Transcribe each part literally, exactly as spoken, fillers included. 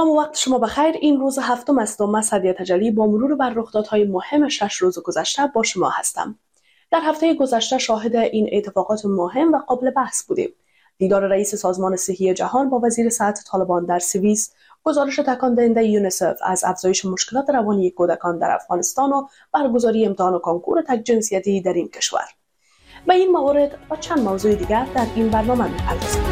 سلام و وقت شما بخیر. این روز هفتم است و من سعدیه تجلی با مرور بر رخدادهای مهم شش روز گذشته با شما هستم. در هفته گذشته شاهد این اتفاقات مهم و قابل بحث بودیم. دیدار رئیس سازمان صحی جهان با وزیر صحت طالبان در سوئیس، گزارش تکان دهنده یونیسف از افزایش مشکلات روانی کودکان در افغانستان و برگزاری امتحان و کنکور تک جنسیتی در این کشور. به این موارد و چند موضوع دیگر در این برنامه می‌پردازیم.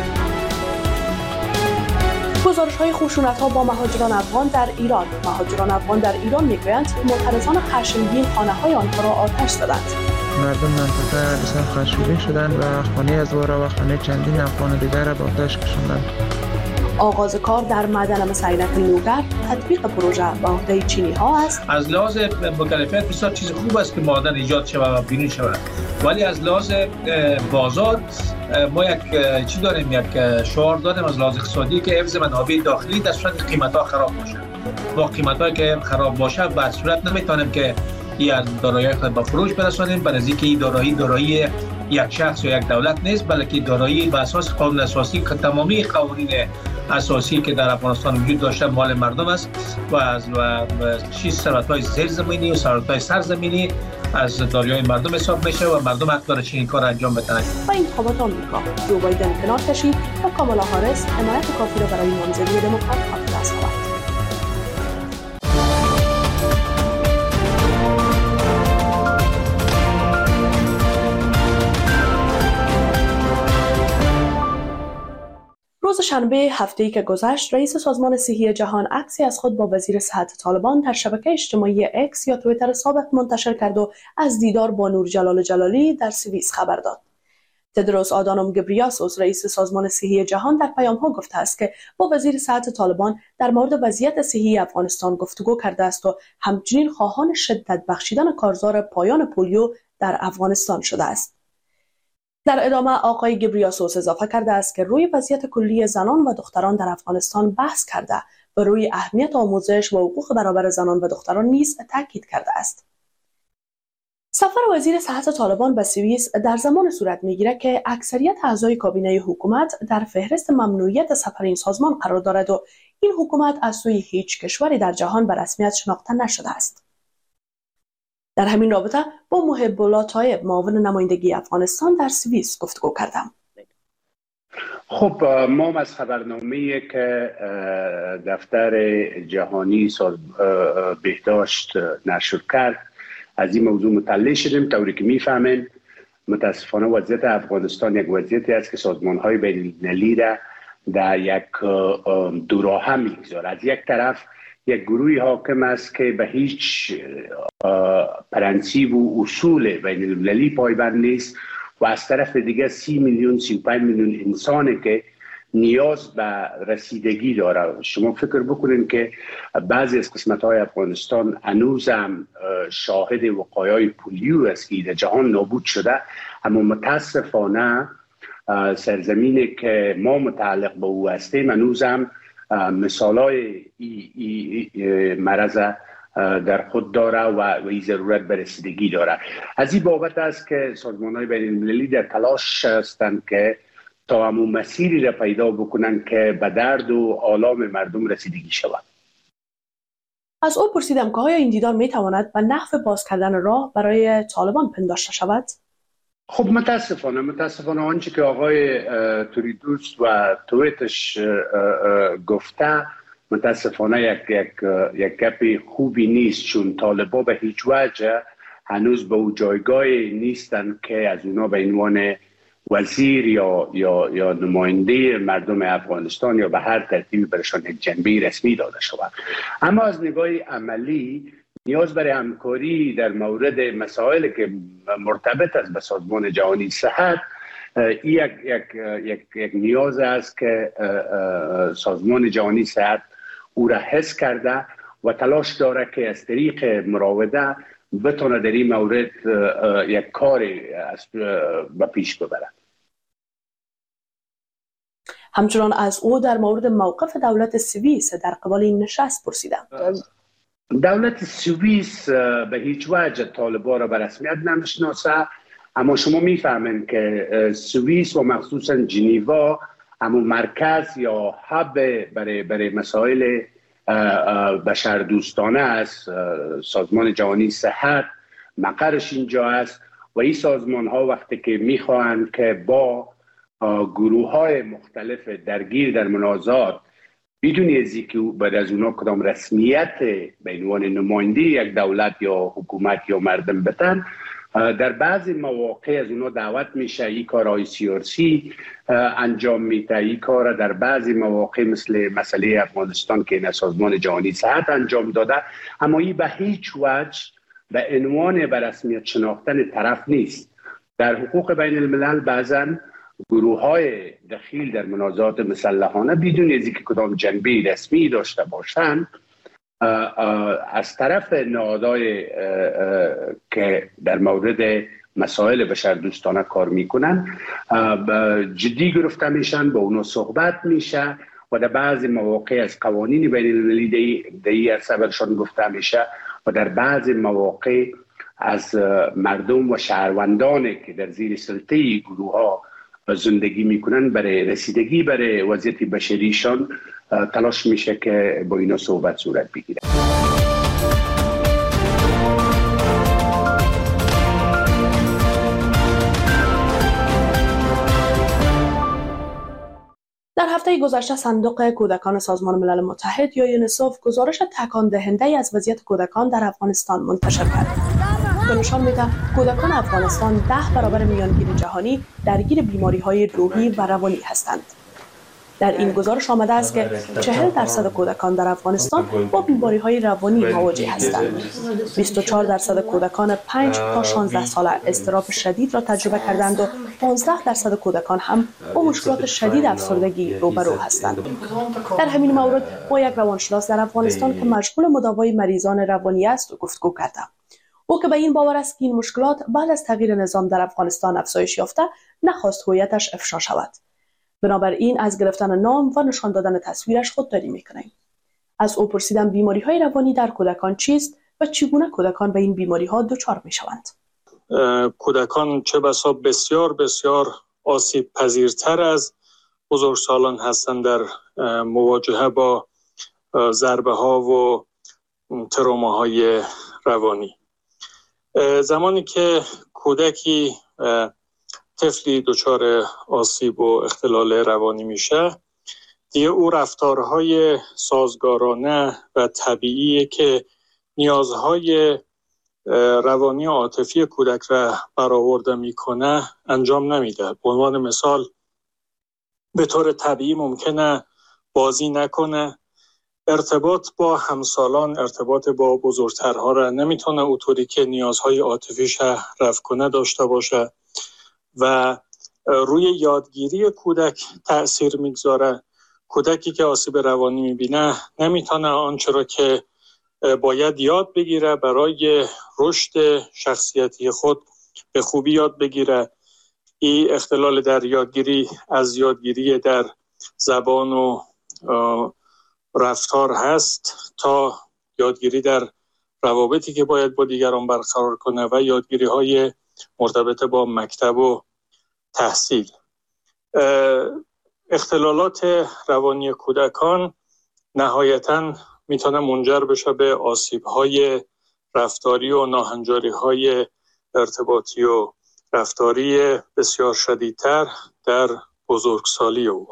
گزارش‌های خشونت‌ها با مهاجران افغان در ایران. مهاجران افغان در ایران می‌گویند معترضان خشمگین خانه‌های آنها را آتش زدند. مردم منطقه بسیار خشمگین شدند و خانه از وارا و خانه چندین افغان دیگر را به آتش کشاندند. آغاز کار در معدن مسینک لوگر، تطبیق پروژه به عهده چینی‌ها است. از لحاظ مکلفیت بسیار چیز خوب است که معدن ایجاد شود و بیرون شود، ولی از لحاظ بازار ما یک چی داریم، یک شعار داریم از لحاظ اقتصادی که حفظ منابع داخلی در صورت قیمت‌ها خراب باشه. با قیمت‌هایی که خراب باشه به صورت نمیتونیم که این دارایی خود به فروش برسانیم، برای اینکه این دارایی دارایی یک شخص یا یک دولت نیست، بلکه دارایی به اساس قانون اساسی که تمامی قوانین اساسی که در افغانستان وجود داشته مال مردم است و از و چیز ثروت‌های زیرزمینی و ثروت‌های سرزمینی از دارایی مردم حساب میشه و مردم حق داره چنین کار انجام بدن. و انتخابات آمریکا، جو بایدن کنار کشید و کامالا هاریس حمایت کافی را برای نامزدی دموکرات حاصل ساخت. روز شنبه هفته‌ای که گذشت، رئیس سازمان صحی جهان عکسی از خود با وزیر صحت طالبان در شبکه اجتماعی اکس یا توییتر سابق منتشر کرد و از دیدار با نور جلال جلالی در سوئیس خبر داد. تدروس آدانوم گبریاسوس رئیس سازمان صحی جهان در پیام‌ها گفته است که با وزیر صحت طالبان در مورد وضعیت صحی افغانستان گفتگو کرده است و همچنین خواهان شدت بخشیدن کارزار پایان پولیو در افغانستان شده است. در ادامه آقای گبریاسوس اضافه کرده است که روی وضعیت کلی زنان و دختران در افغانستان بحث کرده و روی اهمیت آموزش و حقوق برابر زنان و دختران نیز تاکید کرده است. سفر وزیر صحت طالبان به سوئیس در زمان صورت می‌گیرد که اکثریت اعضای کابینه حکومت در فهرست ممنوعیت سفر این سازمان قرار دارد و این حکومت از سوی هیچ کشوری در جهان به رسمیت شناخته نشده است. در همین رابطه با محب الله طایب معاون نمایندگی افغانستان در سوئیس گفتگو کردم. خب ما از خبرنامه‌ای که دفتر جهانی بهداشت نشر کرد از این موضوع مطلع شدیم، طوری که میفهمین متاسفانه وضعیت افغانستان یک وضعیتی است که سازمان‌های بین‌المللی را در یک دوراهم می‌گذارد. از یک طرف یک گروهی حاکم است که به هیچ پرنسیب و اصول بین المللی پایبند نیست و از طرف دیگه سی میلیون سی و پنج میلیون انسانی که نیاز به رسیدگی داره. شما فکر بکنین که بعضی از قسمت‌های افغانستان هنوز هم شاهد وقایع پولیو است که در جهان نابود شده، اما متاسفانه سرزمینی که ما متعلق به او هستیم هنوز هم مثالای ای, ای, ای مرض در خود داره و این ضرورت به رسیدگی داره. از این بابت است که سازمان‌های بین‌المللی در تلاش هستند که تا همون مسیری را پیدا بکنند که به درد و آلام مردم رسیدگی شود. از او پرسیدم که آیا این دیدار میتواند به نحو باز کردن راه برای طالبان پنداشته شود؟ خب متاسفانه متاسفانه آنچه که آقای توریدوس و تویتش گفته متاسفانه یک یک یک گپ خوبی نیست، چون طالبا به هیچ وجه هنوز به اون جایگاهی نیستن که از اونا به عنوان وزیر یا یا یا نماینده مردم افغانستان یا به هر ترتیبی برشان یک جنبه رسمی داده شود. اما از نگاه عملی نیاز برای همکاری در مورد مسائلی که مرتبط است به سازمان جهانی صحت این یک یک یک یک نیاز است که سازمان جهانی صحت او را حس کرده و تلاش داره که از طریق مراوده بتونه در این مورد یک کاری به پیش ببره. همچنان از او در مورد موقف دولت سوئیس در قبال این نشست پرسیدم. دولت سوئیس به هیچ وجه طالبان را به رسمیت نمیشناسه، اما شما میفهمین که سوئیس و مخصوصا ژنو اما مرکز یا هب برای برای مسائل بشردوستانه است. سازمان جهانی صحت مقرش اینجا است و این سازمان ها وقتی که میخواهند که با گروه های مختلف درگیر در منازعات بدون از اینکه بعد از اونا کدام رسمیت به عنوان نماینده یک دولت یا حکومت یا مردم بتن، در بعضی مواقع از اونا دعوت میشه این کارهای سیاسی انجام میده. این کار در بعضی مواقع مثل مسئله افغانستان که این سازمان جهانی صحت انجام داده، اما این به هیچ وجه به عنوان به رسمیت شناختن طرف نیست. در حقوق بین الملل بعضا گروه های دخیل در منازعات مسلحانه بدون از اینکه کدام جنبه رسمی داشته باشند از طرف نهادهای که در مورد مسائل بشردوستانه کار میکنن جدی گرفته میشن، با اونا صحبت میشه و در بعضی مواقع از قوانین بین المللی در این عرصه برشان گفته میشه و در بعضی مواقع از مردم و شهروندانی که در زیر سلطه گروه ها زندگی میکنن برای رسیدگی برای وضعیت بشریشان تلاش میشه که با اینا صحبت صورت بگیره. در هفته گذشته صندوق کودکان سازمان ملل متحد یا یونیسف گزارش تکان دهنده از وضعیت کودکان در افغانستان منتشر کرد. که نشان میده کودکان افغانستان ده برابر میانگین جهانی درگیر بیماری‌های روحی و روانی هستند. در این گزارش آمده است که چهل درصد کودکان در افغانستان با بیماری‌های روانی مواجه هستند. بیست و چهار درصد کودکان پنج تا شانزده ساله اضطراب شدید را تجربه کردند و پانزده درصد کودکان هم با مشکلات شدید افسردگی روبرو هستند. در همین مورد با یک روانشناس در افغانستان که مشغول مداوای مریضان روانی است گفتگو کردم. او که به این باور است که این مشکلات بعد از تغییر نظام در افغانستان افزایش یافته، نخواست هویتش افشا شود. بنابراین از گرفتن نام و نشان دادن تصویرش خودداری میکنیم. از او پرسیدم بیماری‌های روانی در کودکان چیست و چگونه کودکان به این بیماری‌ها دچار میشوند. کودکان چه بسا بسیار بسیار آسیب پذیرتر از بزرگسالان هستند در مواجهه با ضربه ها و تروماهای روانی. زمانی که کودکی طفلی دچار آسیب و اختلال روانی میشه، دیگه او رفتارهای سازگارانه و طبیعی که نیازهای روانی و عاطفی کودک را برآورده میکنه انجام نمیده. به عنوان مثال به طور طبیعی ممکنه بازی نکنه، ارتباط با همسالان، ارتباط با بزرگترها را نمیتونه اونطوری که نیازهای عاطفیش رفع کنه داشته باشه و روی یادگیری کودک تأثیر میگذاره. کودکی که آسیب روانی میبینه نمیتونه آنچه را که باید یاد بگیره برای رشد شخصیتی خود به خوبی یاد بگیره. این اختلال در یادگیری از یادگیری در زبان و رفتار هست تا یادگیری در روابطی که باید با دیگران برقرار کنه و یادگیری های مرتبط با مکتب و تحصیل. اختلالات روانی کودکان نهایتاً میتونه منجر بشه به آسیب‌های رفتاری و ناهنجاری‌های ارتباطی و رفتاری بسیار شدیدتر در بزرگسالی او.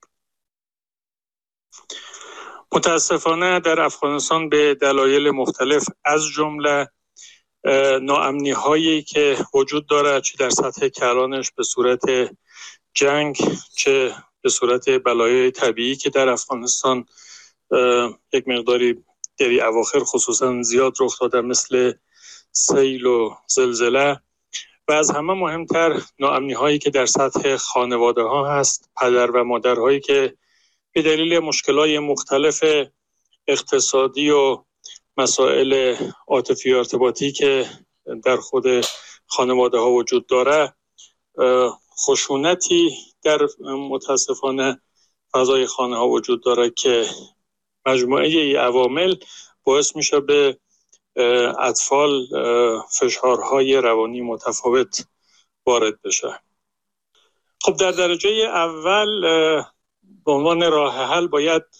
متاسفانه در افغانستان به دلایل مختلف از جمله ناامنی هایی که وجود داره، چه در سطح کلانش به صورت جنگ، چه به صورت بلایای طبیعی که در افغانستان یک مقداری در اواخر خصوصا زیاد رخ داده، مثل سیل و زلزله، و از همه مهمتر ناامنی هایی که در سطح خانواده ها هست، پدر و مادر هایی که به دلیل مشکلات مختلف اقتصادی و مسائل عاطفی و ارتباطی که در خود خانواده ها وجود داره، خشونتی در متاسفانه فضای خانه ها وجود داره که مجموعه ای عوامل باعث میشه به اطفال فشارهای روانی متفاوت وارد بشه. خب در درجه اول به عنوان راه حل باید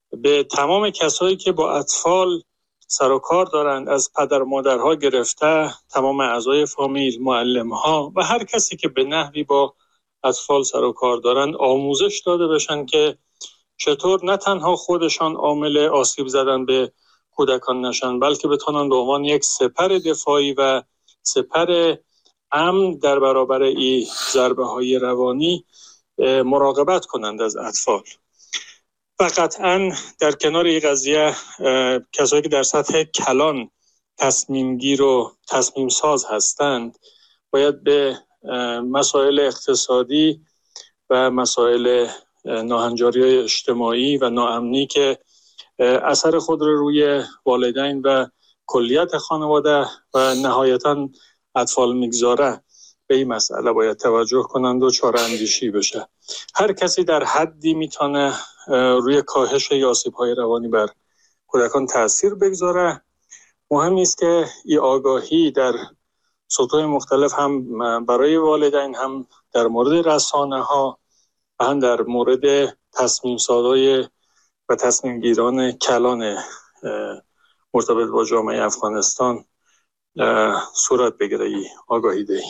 به تمام کسایی که با اطفال سر و کار دارند، از پدر مادرها گرفته تمام اعضای فامیل، معلم‌ها و هر کسی که به نحوی با اطفال سر و کار دارند آموزش داده بشن که چطور نه تنها خودشان عامل آسیب زدن به کودکان نشن، بلکه بتونن به عنوان یک سپر دفاعی و سپر امن در برابر این ضربه‌های روانی مراقبت کنند از اطفال. و قطعاً در کنار این قضیه کسایی که در سطح کلان تصمیم گیر و تصمیم ساز هستند باید به مسائل اقتصادی و مسائل ناهنجاری اجتماعی و ناامنی که اثر خود رو روی والدین و کلیت خانواده و نهایتاً اطفال میگذاره به این مسئله باید توجه کنند و چاره اندیشی بشه. هر کسی در حدی میتونه روی کاهش آسیب‌های روانی بر کودکان تأثیر بگذاره. مهم است که این آگاهی در سطوح مختلف هم برای والدین، هم در مورد رسانه‌ها و هم در مورد تصمیم سازای و تصمیم گیران کلان مرتبط با جامعه افغانستان صورت بگیره. ای آگاهی دهی.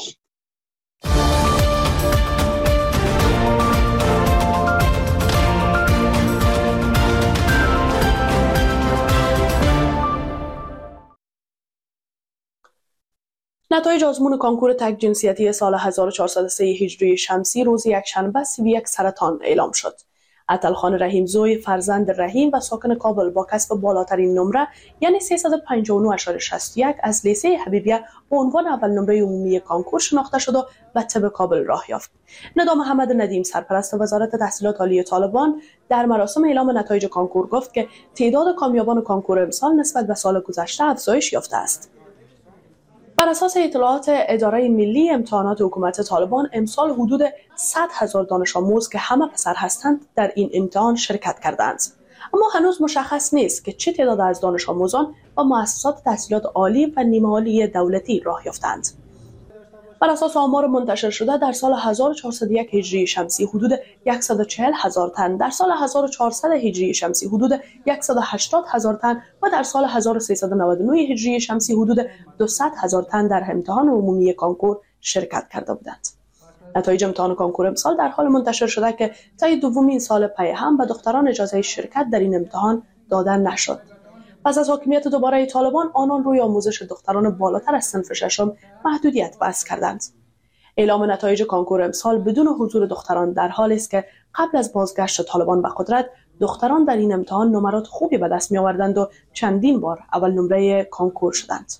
نتایج آزمون کنکور تک جنسیتی سال هزار و چهارصد و سه هجری شمسی روز یکشنبه سی و یک سرطان اعلام شد. عطلخان رحیمزوی فرزند رحیم و ساکن کابل با کسب بالاترین نمره یعنی سیصد و پنجاه و نه ممیز شصت و یک از لیسه حبیبیه به عنوان اول نمره عمومی کنکور شناخته شد و به طب کابل راه یافت. ندا محمد ندیم سرپرست وزارت تحصیلات عالی طالبان در مراسم اعلام نتایج کنکور گفت که تعداد کامیابان کنکور امسال نسبت به سال گذشته افزایش یافته است. بر اساس اطلاعات اداره ملی امتحانات حکومت طالبان امسال حدود صد هزار دانش آموز که همه پسر هستند در این امتحان شرکت کردند، اما هنوز مشخص نیست که چه تعداد از دانش آموزان با مؤسسات تحصیلات عالی و نیمه عالی دولتی راه یافتند. بر اساس آمار منتشر شده در سال هزار و چهارصد و یک هجری شمسی حدود صد و چهل هزار تن، در سال هزار و چهارصد هجری شمسی حدود صد و هشتاد هزار تن و در سال هزار و سیصد و نود و نه هجری شمسی حدود دویست هزار تن در امتحان عمومی کنکور شرکت کرده بودند. نتایج امتحان کنکور امسال در حال منتشر شده که طی دومین سال پی هم به دختران اجازه شرکت در این امتحان داده نشد. پس از حاکمیت دوباره طالبان آنان روی آموزش دختران بالاتر از صنف ششم محدودیت وضع کردند. اعلام نتایج کنکور امسال بدون حضور دختران در حالی است که قبل از بازگشت طالبان به قدرت دختران در این امتحان نمرات خوبی به دست می آوردند و چندین بار اول نمره کنکور شدند.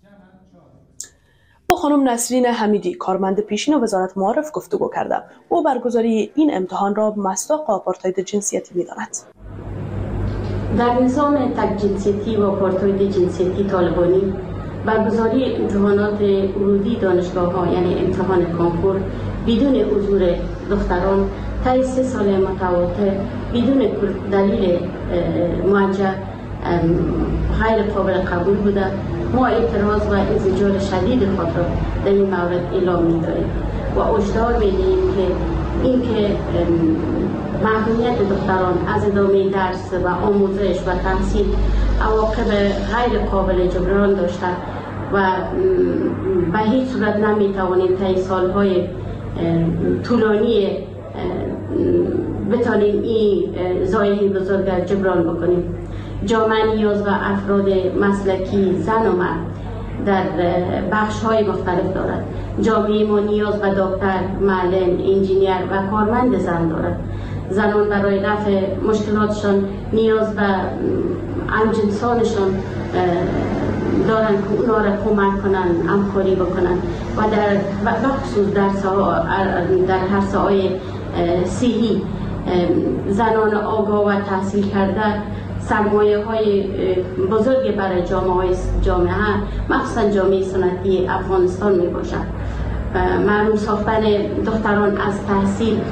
با خانم نسرین حمیدی کارمند پیشین وزارت معارف گفتگو کردم. او برگزاری این امتحان را مصداق آپارتاید جنسیتی می‌داند. در نظام تک جنسیتی و آپارتاید جنسیتی طالبانی برگزاری امتحانات ورودی دانشگاه‌ها یعنی امتحان کنکور بدون حضور دختران طی سه سال متواتر بدون دلیل موجه غیر قابل قبول بوده. ما اعتراض و انزجار شدید خود را در این مورد اعلام می‌داریم و هشدار می‌دهیم که اینکه محرومیت دختران از ادامه درس و آموزش و تحصیل عواقب غیر قابل جبران داشته و به هیچ صورت نمیتوانیم طی سالهای طولانی بتوانیم این ضایعه بزرگ جبران بکنیم. جامعه نیاز و افراد مسلکی زن و مرد در بخش‌های مختلف دارد. جامعه ما نیاز به دکتر، معلم، انجینیر و کارمند زن دارد. زنان برای رفع مشکلاتشان نیاز به همجنسانشان دارند که اونا را کمک کنند، همکاری بکنند و در بخصوص در در هر ساحه صحی زنان آگاه و تحصیل کرده سرمایه های بزرگ برای جامعه جامعه مخصوصا جامعه سنتی افغانستان می باشد. محروم ساختن دختران از تحصیل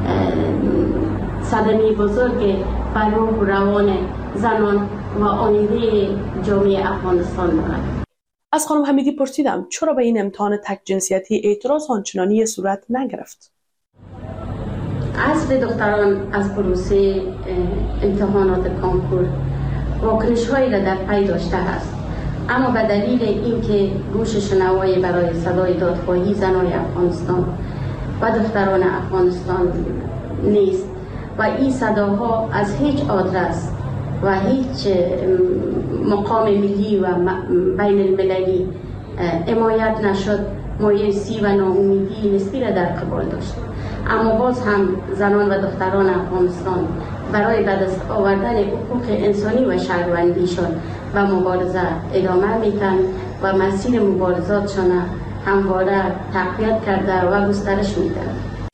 صدمه بزرگ بر روح و روان زنان و آینده جامعه افغانستان دارد. از خانم حمیدی پرسیدم چرا به این امتحان تک جنسیتی اعتراض آنچنانی صورت نگرفت؟ حذف دختران از پروسه امتحانات کنکور واکنش هایی را در پی داشته است، اما به دلیل اینکه گوش شنوایی برای صدای دادخواهی زنای افغانستان و دختران افغانستان نیست و این صداها از هیچ آدرس و هیچ مقام ملی و بین المللی حمایت نشد، مایوسی و ناامیدی نسبی را در قبال داشت. اما باز هم زنان و دختران افغانستان برای به دست آوردن حقوق انسانی و شهروندیشان و مبارزه ادامه میتن و مسیر مبارزاتشان همواره تقویت کرده و گسترش میدن.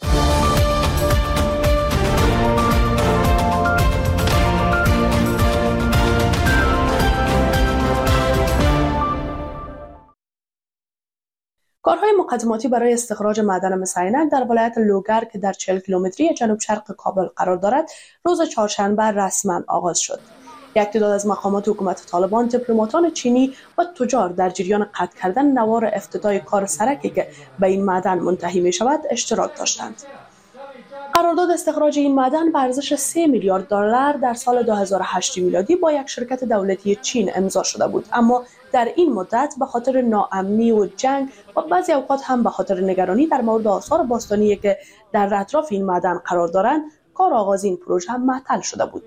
کارهای مقدماتی برای استخراج معدن مس عینک در ولایت لوگر که در چهل کیلومتری جنوب شرق کابل قرار دارد روز چهارشنبه رسما آغاز شد. یک تعداد از مقامات حکومت طالبان، دیپلماتان چینی و تجار در جریان قطع کردن نوار افتتاح کار سرکی که به این معدن منتهی می شود اشتراک داشتند. قرارداد استخراج این معدن به ارزش سه میلیارد دلار در سال دو هزار و هشت میلادی با یک شرکت دولتی چین امضا شده بود، اما در این مدت به خاطر ناامنی و جنگ و بعضی اوقات هم به خاطر نگرانی در مورد آثار باستانی که در اطراف این معدن قرار دارند، کار آغاز این پروژه هم معطل شده بود.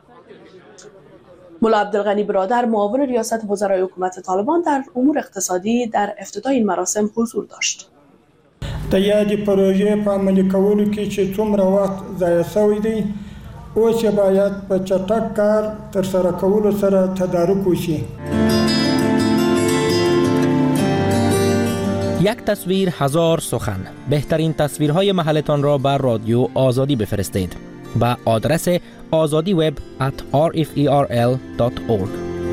ملا عبدالغنی برادر، معاون ریاست وزرای حکومت طالبان در امور اقتصادی، در افتتاح این مراسم حضور داشت. د یادې پروژې په عملي کولو کې چې څومره وخت ضایع شوی دی، اوس یې باید په چټک کار ترسره کولو سره تدارک وشي. یک تصویر هزار سخن. بهترین تصویرهای محلتان را بر رادیو آزادی بفرستید به آدرس آزادی وب ات آر اف ای آر ال دات اورگ.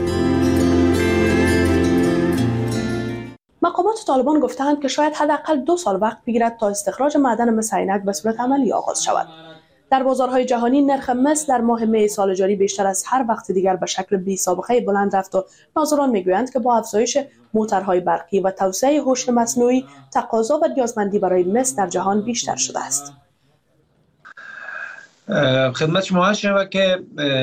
مقامات طالبان گفتند که شاید حداقل دو سال وقت بگیرد تا استخراج معدن مس عینک به صورت عملی آغاز شود. در بازارهای جهانی نرخ مس در ماه می سال جاری بیشتر از هر وقت دیگر به شکل بی سابقه بلند رفت و ناظران میگویند که با افزایش موتورهای برقی و توسعه هوش مصنوعی تقاضا و نیازمندی برای مس در جهان بیشتر شده است. خدمت شما شود که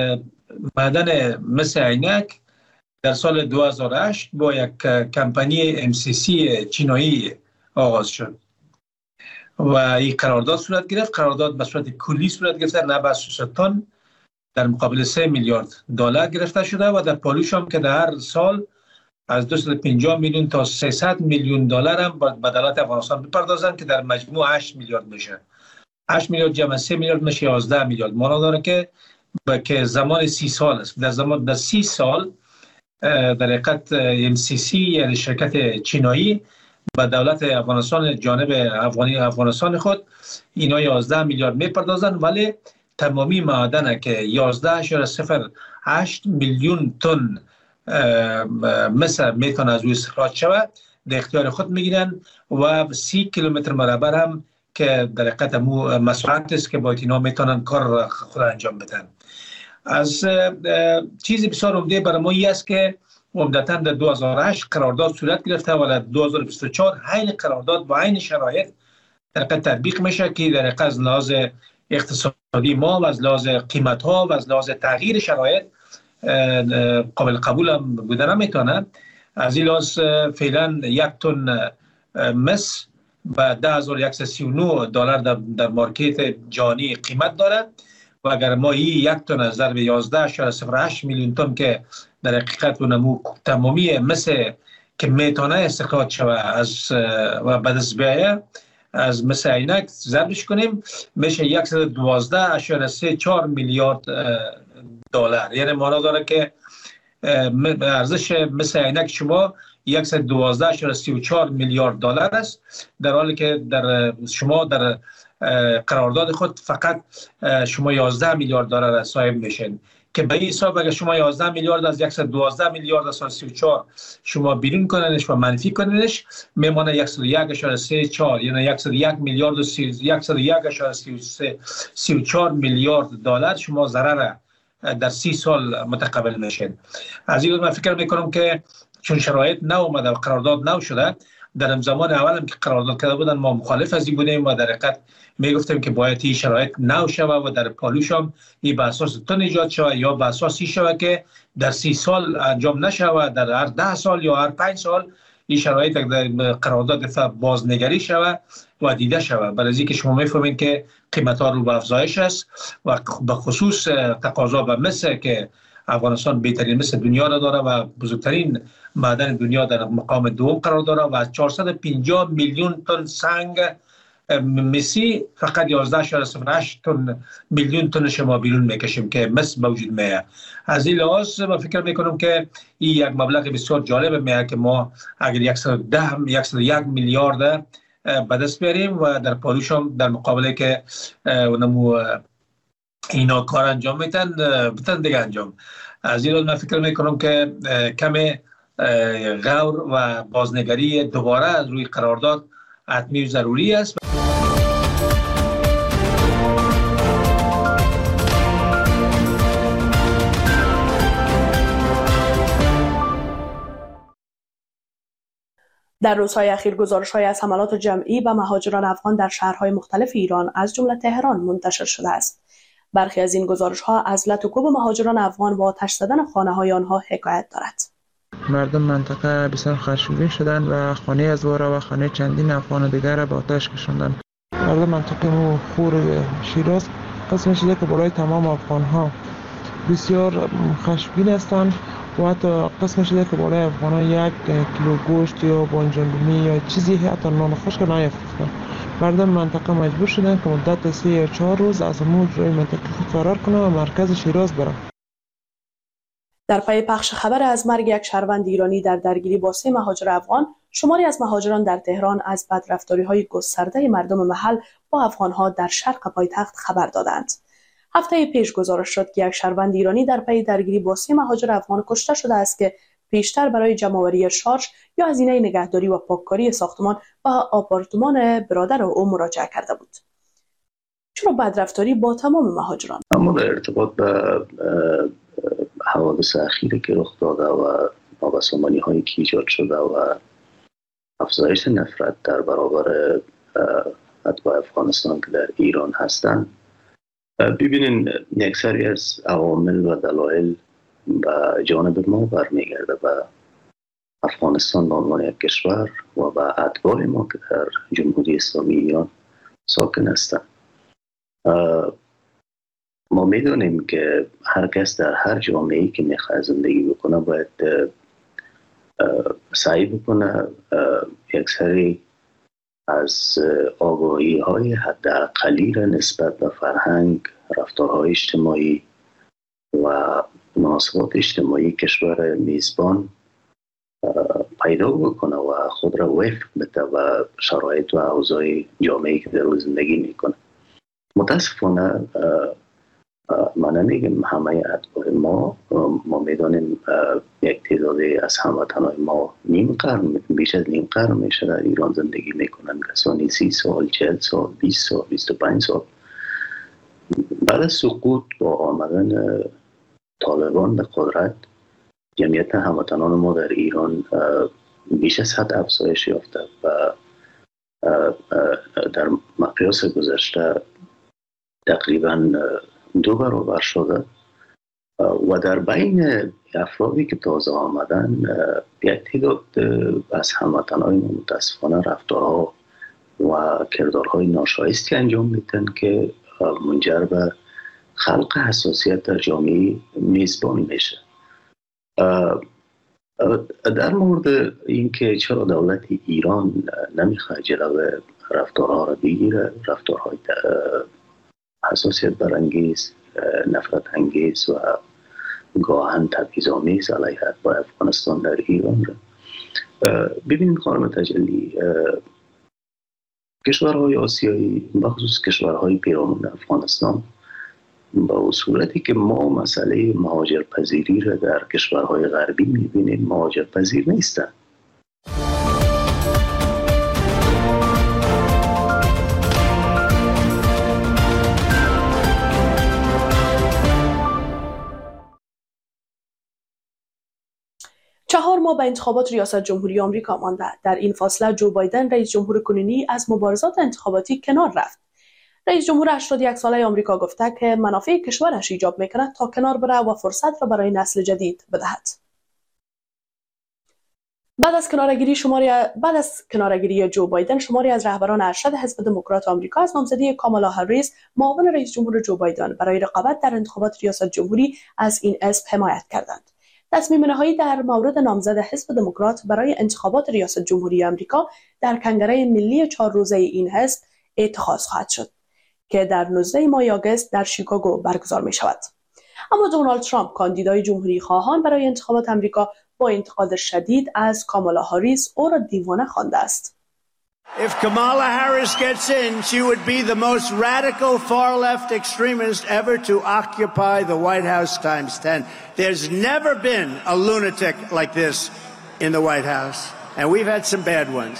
معدن مس عینک در سال دو هزار و هشت با یک کمپانی ام سی سی چینایی آغاز شد و این قرارداد صورت گرفت. قرارداد به صورت کلی صورت گرفته، نه به صورت تن، در مقابل سه میلیارد دلار گرفته شده و در پالوش هم که در هر سال از دویست و پنجاه میلیون تا سیصد میلیون دلار هم به دولت افغانستان بپردازند که در مجموع هشت میلیارد میشه. هشت میلیارد جمع سه میلیارد میشه یازده میلیارد. معنا داره که که زمان سی سال است. در زمان در سی سال در حقیقت ام سی سی یعنی شرکت چینایی به دولت افغانستان جانب افغانی افغانستان خود اینا یازده میلیارد میپردازن، ولی تمامی معدن که یازده اشاره صفر هشت میلیون تن مثل میتونه از او استخراج شود در اختیار خود میگیرن و سی کیلومتر مربع هم که در حقیقت مو مساحت است که با اینا میتونن کار خود انجام بدن. از چیزی بسیار عمده برای ما این است که عمدتاً در دو هزار و هشت قرارداد صورت گرفته و در دو هزار و بیست و چهار عین قرارداد با عین شرایط در حقیقت تطبیق میشه که در حقیقت از لحاظ اقتصادی ما و از لحاظ قیمت ها و از لحاظ تغییر شرایط قابل قبول هم بودن نمیتونه. از این لحاظ فعلا یک تن مس به ده هزار و صد و سی و نه دلار در, در مارکت جهانی قیمت داره و اگر ما این یک تن از ضرب یازده اشاره صفر هشت میلیون تن که در حقیقت و نمو تمامی مثل که میتونه استخراج شود از و بعد از بیایه از مثل عینک ضربش کنیم میشه صد و دوازده اشاره سه چهار میلیارد دلار. یعنی معنا داره که ارزش مثل عینک شما صد و دوازده اشاره سی و چهار میلیارد دلار است، در حالی که در شما در قرارداد خود فقط شما یازده میلیارد دلار صاحب میشین که به این حساب اگر شما یازده میلیارد از صد و دوازده میلیارد از سی و چهار شما بیرون کننش و منفی کننش میمونه صد و یک اشاره سه چهار یعنی صد و یک میلیارد و صد و یک اشاره سی و چهار میلیارد دلار شما ضرر در سی سال متقبل میشین. از این من فکر میکنم که چون شرایط نو اومده و قرارداد نو شده در زمان اول هم که قرارداد کرده بودن ما مخالف از این بودیم و در حقیقت میگفتیم که باید این شرایط نو شود و در پالوش هم این به اساس تن ایجاد شود یا به اساس این شود که در سی سال انجام نشود، در هر ده سال یا هر پنج سال این شرایط در قرارداد بازنگری شود و دیده شود. برای اینکه شما میفهمید که قیمت ها رو به افزایش است و به خصوص تقاضا به مس که افغانستان بهترین مس دنیا را داره و بزرگترین معدن دنیا در مقام دوم قرار داره و از چهارصد و پنجاه میلیون تن سنگ مسی فقط یازده اشاره صفر هشت تن میلیون تنش ما بیرون میکشیم که مس موجود میه. از این لحاظ من فکر میکنم که این یک مبلغ بسیار جالب میه که ما اگر صد و ده صد و یک میلیارد به دست بیاریم و در پالوش هم در مقابله که اونمو اینا کار انجام میتن بتن دیگه انجام. از این لحاظ من فکر میکنم که کم غور و بازنگری دوباره روی قرارداد حتمی و ضروری است. در روزهای اخیر گزارش‌های از حملات جمعی به مهاجران افغان در شهرهای مختلف ایران از جمله تهران منتشر شده است. برخی از این گزارش‌ها از لطوکوب مهاجران افغان و آتش زدن خانه‌های آنها حکایت دارد. مردم منطقه بسیار خشمگین شدند و خانه از وارا و خانه چندین افغان دیگر را به آتش کشاندند. مردم منطقه مو خور شیراز قسم شده که برای تمام افغان‌ها بسیار خشمگین هستند و حتی قسم شده که برای افغان‌ها یک کیلو گوشت یا بانجان یا چیزی حتی نان خشک نیافته. مردم منطقه مجبور شدند که مدت سه یا چهار روز از امود روی منطقه خود فرار کنند و مرکز شیراز برند. در پی پخش خبر از مرگ یک شهروند ایرانی در درگیری با سه مهاجر افغان، شماری از مهاجران در تهران از بدرفتاری‌های گسترده مردم محل با افغان‌ها در شرق پایتخت خبر دادند. هفته پیش گزارش شد که یک شهروند ایرانی در پی درگیری با سه مهاجر افغان کشته شده است که پیشتر برای جمع‌آوری شارژ یا هزینه نگهداری و پاککاری ساختمان و آپارتمان برادر او مراجعه کرده بود. چرا بدرفتاری با تمام مهاجران؟ اما در ارتباط به حوادث اخیری که رخ داده و نابسامانی هایی که ایجاد شده و افزایش نفرت در برابر اتباع افغانستان که در ایران هستند، ببینین یک سری از عوامل و دلایل به جانب ما برمیگرده به افغانستان به عنوان یک کشور و به اتباع ما که در جمهوری اسلامی ایران ساکن هستند. ما میدونیم که هر کس در هر جامعه‌ای که میخواد زندگی بکنه باید سعی بکنه یک سری از آگاهی های حداقلی را نسبت به فرهنگ، رفتارهای اجتماعی و مناسبات اجتماعی کشور میزبان پیدا بکنه و خود را وفق بده و شرایط و اوضاع جامعه‌ای که در زندگی میکنه. متاسفانه من نمیگم همه اتباع ما ما میدانیم یک تعدادی از هموطنان ما نیم قرن بیش از نیم قرن میشه در ایران زندگی میکنن، کسانی سی سال، چهل سال، بیست سال، بیست و پنج سال. بعد از سقوط با آمدن طالبان به قدرت جمعیت هموطنان ما در ایران بیش از حد افزایش یافته و در مقیاس گذشته تقریبا دو برابر شده و در بین افرادی که تازه آمدن یک تعداد از هموطنان ما متاسفانه رفتارها و کردارهای ناشایستی انجام میدن که منجر به خلق حساسیت در جامعه میزبان میشه. در مورد اینکه چرا دولت ایران نمیخواد جلوی رفتارها را بگیره، رفتارهای حساسیت برانگیز، نفرت انگیز و گاهن تبعیض‌آمیز علیه اتباع افغانستان در ایران را ببینیم. خانم تجلی، کشورهای آسیایی بخصوص کشورهای پیرامون افغانستان با صورتی که ما مسئله مهاجرپذیری را در کشورهای غربی میبینیم مهاجرپذیر نیستند. چهار ماه به انتخابات ریاست جمهوری آمریکا مانده. در این فاصله جو بایدن رئیس جمهور کنونی از مبارزات انتخاباتی کنار رفت. رئیس جمهور هشتاد و یک ساله آمریکا گفته که منافع کشورش ایجاب می‌کند تا کنار بره و فرصت را برای نسل جدید بدهد. بعد از کنارگیری شماری بعد از کنارگیری جو بایدن، شماری از رهبران ارشد حزب دموکرات آمریکا از نامزدی کامالا هریس، معاون رئیس جمهور جو بایدن، برای رقابت در انتخابات ریاست جمهوری از این اسم حمایت کردند. تصمیم نهایی در مورد نامزد حزب دموکرات برای انتخابات ریاست جمهوری آمریکا در کنگره ملی چهار روزه این حزب اتخاذ خواهد شد که در نوزده ماه آگوست در شیکاگو برگزار می شود. اما دونالد ترامپ، کاندیدای جمهوری خواهان برای انتخابات آمریکا، با انتقاد شدید از کامالا هریس او را دیوانه خوانده است. If Kamala Harris gets in, she would be the most radical far-left extremist ever to occupy the White House times ten. There's never been a lunatic like this in the White House, and we've had some bad ones.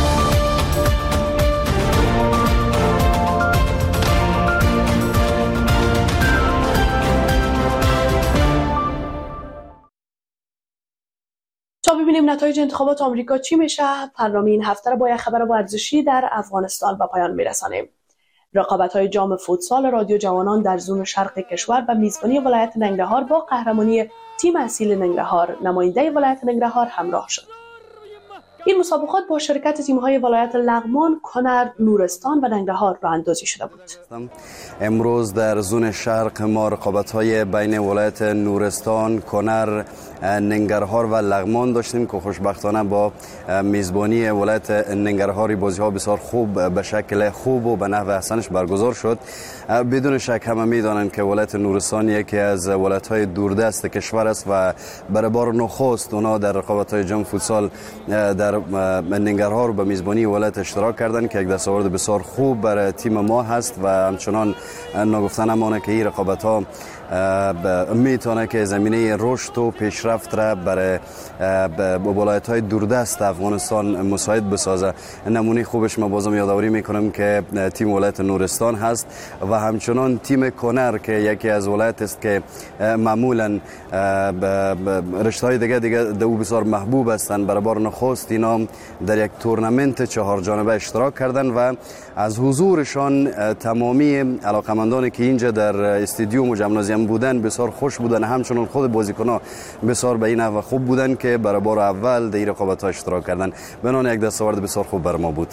تا ببینیم نتایج انتخابات آمریکا چی میشه، برنامه این هفته را با یک خبر ورزشی در افغانستان به پایان میرسانیم. رقابت‌های جام فوتسال رادیو جوانان در زون شرق کشور و میزبانی ولایت ننگرهار با قهرمانی تیم اصیل ننگرهار نماینده ولایت ننگرهار همراه شد. این مسابقات با شرکت تیم‌های ولایت لغمان، کنر، نورستان و ننگرهار راه اندازی شده بود. امروز در زون شرق ما رقابت‌های بین ولایت نورستان، کنر، ننگرهار و لغمان داشتیم که خوشبختانه با میزبانی ولایت ننگرهاری بازی‌ها بسیار خوب به شکل خوب و به نحو احسنش برگزار شد. بدون شک همه می‌دانند که ولایت نورستان یکی از ولایت‌های دوردست کشور است و برای بار نخست اونا در رقابت‌های جام فوتسال در ننگرهار به میزبانی ولایت اشتراک کردند که یک دستاورد بسیار خوب برای تیم ما هست و همچنان ناگفتن امانه که این رقابت‌ها میتونه که زمینه رشد و پیشرفت را برای ولایت‌های دوردست افغانستان مساعد بسازه. نمونه خوبش ما بازم یادآوری میکنم که تیم ولایت نورستان هست و همچنان تیم کنر که یکی از ولایت است که معمولا رشته‌های دیگه دیگه دو بسیار محبوب هستند. برای بار نخست اینا در یک تورنمنت چهار جانبه اشتراک کردن و از حضورشان تمامی علاقمندانی که اینجا در استادیوم و ژیمنازیوم بودن بسیار خوش بودن. همچنان خود بازیکن‌ها بسیار به این نحو خوب بودن که برای بار اول در رقابت‌ها اشتراک کردن. بنان یک دستاورد بسیار خوب بر ما بود.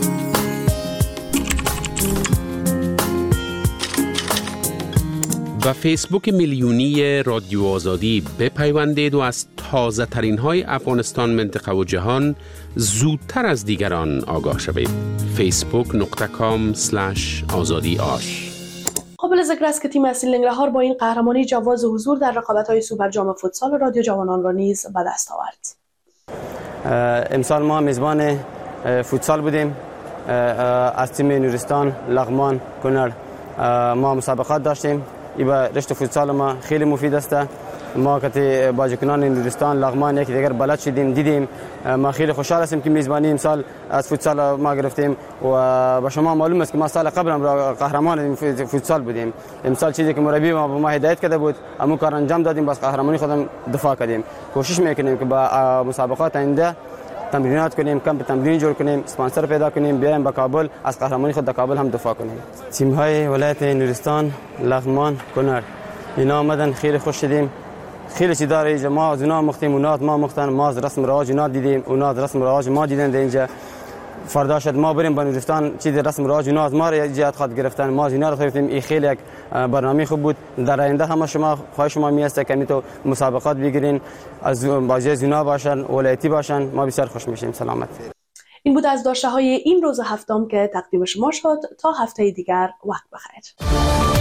و فیسبوک میلیونی رادیو آزادی بپیوندید و از تازه ترین های افغانستان، منطقه و جهان زودتر از دیگران آگاه شوید. فیسبوک نقطه کام اسلش آزادی آش. قابل ذکر است که تیم اصیل ننگرهار با این قهرمانی جواز حضور در رقابت‌های سوپر جام فوتسال رادیو جوانان را نیز به دست آورد. امسال ما میزبان فوتسال بودیم. از تیم نورستان، لغمان، کنر ما مسابقات داشتیم. این رشته فوتسال ما خیلی مفید است. ما که بازیکنان نورستان، لغمان یکی دیگر بلد شدیم، دیدیم. ما خیلی خوشحال هستیم که میزبانی امسال از فوتسال ما گرفتیم و با شما معلوم است که ما سال قبل هم قهرمان فوتسال بودیم. امسال چیزی که مربی ما به ما هدایت کرده بود همون کار انجام دادیم، باز قهرمانی خودم دفاع کردیم. کوشش میکنیم که با مسابقات آینده تمرینات کنیم، کمپ تمرینی جور کنیم، اسپانسر پیدا کنیم، بیایم به کابل از قهرمانی خود در کابل هم دفاع کنیم. تیم های ولایت نورستان، لغمان، کنر اینا آمدن، خیلی خوش شدیم. خیلی چیز داره اینجا. ما از اونا مختیم، اونا از ما مختن. ما از رسم رواج اونا دیدیم، اونا از رسم رواج ما دیدن اینجا. فردا شد ما بریم به نورستان، چیز رسم رواج اونا از ما جهت خواهد گرفتن، ما از اینا رو گرفتیم. این خیلی یک برنامه خوب بود. در آینده همه شما خواهش شما میاسته که تو مسابقات بگیرین، از بازی از اونا باشن، ولایتی باشن. ما بسیار خوش میشیم. سلامت. این بود از داشته های این روز هفتم که تقدیم شما شد. تا هفته دیگر وقت بخیر.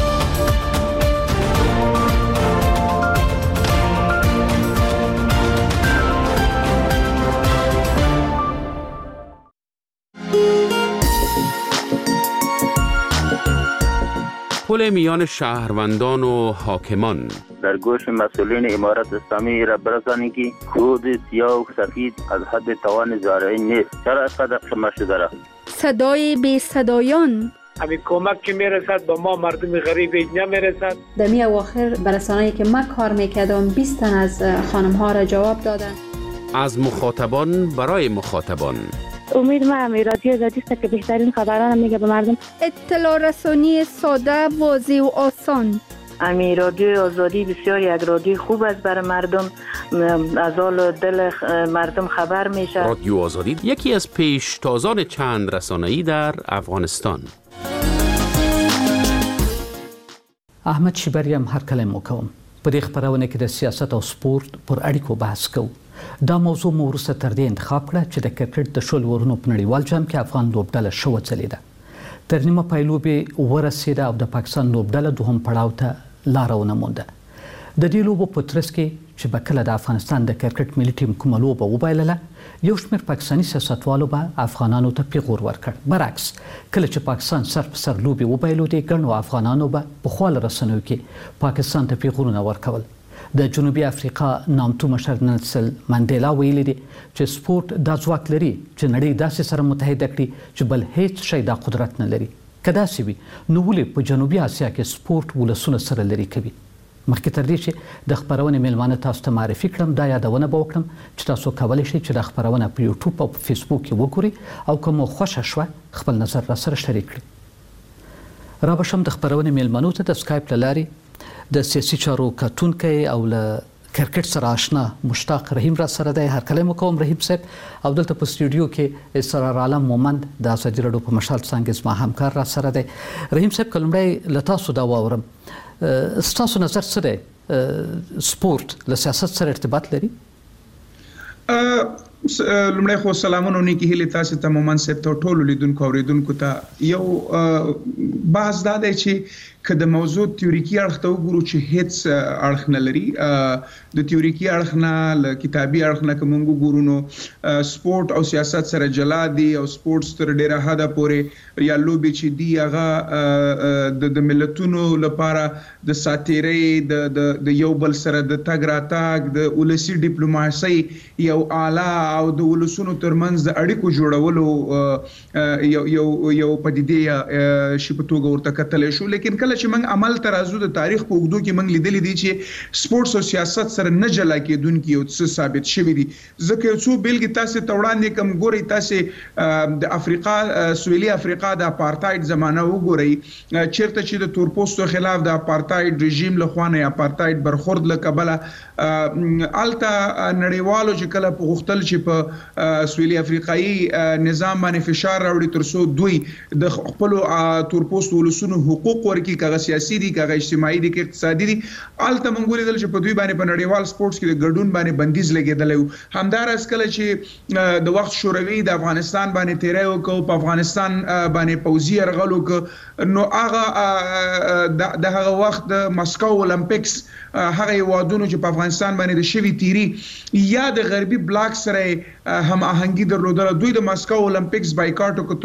پل میان شهروندان و حاکمان. در گوش مسئولین امارت اسلامی را برسانید که کود سیاه و سفید از حد توان زارعی نیست. چرا اینقدر شما شده را؟ صدای بی صدایان. همین کمک که میرسد با ما مردم غریب نمیرسد. در می اواخر برسانه‌ای که ما کار میکردم بیست تن از خانم ها را جواب دادن. از مخاطبان برای مخاطبان. امید ما هم رادیو آزادی است که بهترین خبران میگه به مردم. اطلاع رسانی ساده، واضح و آسان. امی رادیو آزادی بسیار یک رادیو خوب است برای مردم، از حال دل مردم خبر میشه. رادیو آزادی یکی از پیشتازان چند رسانه‌ای در افغانستان. احمد شیبری هم هر کله موکوم په دې خبرونه کې د سیاست او سپورت پر اړیکو بحث کوو. دا موضوع مو وروسته تر دې انتخاب کړه چې د کرکټ د شل ورونو په نړیوال جام کې افغان لوبډله ښه وځلېده. تر نیمه پای لوبې ورسېده او د پاکستان لوبډله دوهم پړاو ته لاره ونه مونده. د دې لوبو په ترڅ کې چې به کله د افغانستان د کرکټ ملي ټیم کومه لوبه وبایلله، یو شمېر پاکستاني سیاستوالو به افغانانو ته پیغور ورکړ. برعکس کله چې پاکستان سر په سر لوبې وبایلودې، ګڼو افغانانو به په خواله رسنیو کې پاکستان ته پیغورونه ورکول. د جنوبي افریقا نامتو مشر نیلسن منډیلا ویلي دي چې سپورت دا ځواک لري چې نړۍ داسې سره متحده کړي چې بل هیڅ شی دا قدرت نه لري. که داسې وي نو ولې په جنوبي اسیا کې سپورت ولسونه سره لري کوي؟ مخکې تر دې چې د خبرونې میلمانه تاسو ته معرفي کړم، دا یادونه به وکړم چې تاسو کولی شئ چې دا خبرونه په یوټیوب او په فیسبوک کې وګورئ او که مو خوښه شوه خپل نظر را سره شریک کړئ. را به شم د خبرونې میلمنو ته د سکایپ له لارې د سیاسي چارو کتونکی او له کرکټ سره آشنا مشتاق رحیم را سره دی. هر کله مو کوم رحیم صاحب، او دلته په سټوډیو کې اسرار عالم مومند د ازادي راډیو په مشال څنګه زما همکار را سره دی. رحیم صاحب کلمړی له تاسو دا واورم، ستاسو نظر څه دی؟ سپورت له سیاست سره ارتباط لري؟ لمړی خو سلامونه نیکی هیله تاسو ته مومن صاحب ته ټولو لیدونکو اوریدونکو ته. یو بحث دا دی چې که د موضوع تیوریکي اړخ ته وګورو چې هیڅ اړخ نه لري، د تیوریکي اړخ نه له کتابي اړخ نه که موږ وګورو نو سپورت او سیاست سره جلا دي او سپورت تر ډیره حده پورې یا لوبې چې دي هغه د ملتونو لپاره د ساتیرۍ د یو بل سره د تګ راتګ د ولسي ډیپلوماسۍ یو اعلی او د ولسونو ترمنځ د اړیکو جوړولو یو یو یو پدیدې شي په توګه ورته کتلی شو. لیکن کله چې موږ عمل ترازو د تاریخ په اوږدو کې موږ لیدلی دي چې سپورټس او سیاست سره نه جلا کېدونکي یو څه ثابت شوي دي. ځکه یو څو بیلګې تاسې ته وړاندې کوم. ګورئ تاسې د افریقا سویلي افریقا د اپارتایډ زمانه وګورئ، چیرته چې د تورپوستو خلاف د اپارتایډ رژیم لخوا نه اپارتایډ برخورد له کبله الته نړیوالو چې کله په غوښتل چې په سویلي افریقایي نظام باندې فشار راوړي ترڅو دوی د خپلو تورپوستو ولسونو حقوق ورکړي، کاغه سیاسي دي، کاغه اجتماعي دي، کاغه اقتصادي دي، الته موږ ولیدل چې په دوی باندې په نړیوال سپورتس کې د ګډون باندې بندیز لګېدلی و. همداراز کله چې د وخت شوروي د افغانستان باندې تیری وکړو، په افغانستان باندې پوځي یرغل وکړ، نو هغه د هغه وخت د مسکو اولمپیکس هغه هیوادونو چې په افغانستان باندې د شوي تیری یا د غربي بلاک سره هم آهنګي درلودله، دوی د مسکو اولمپیکس بایکاټ وکړ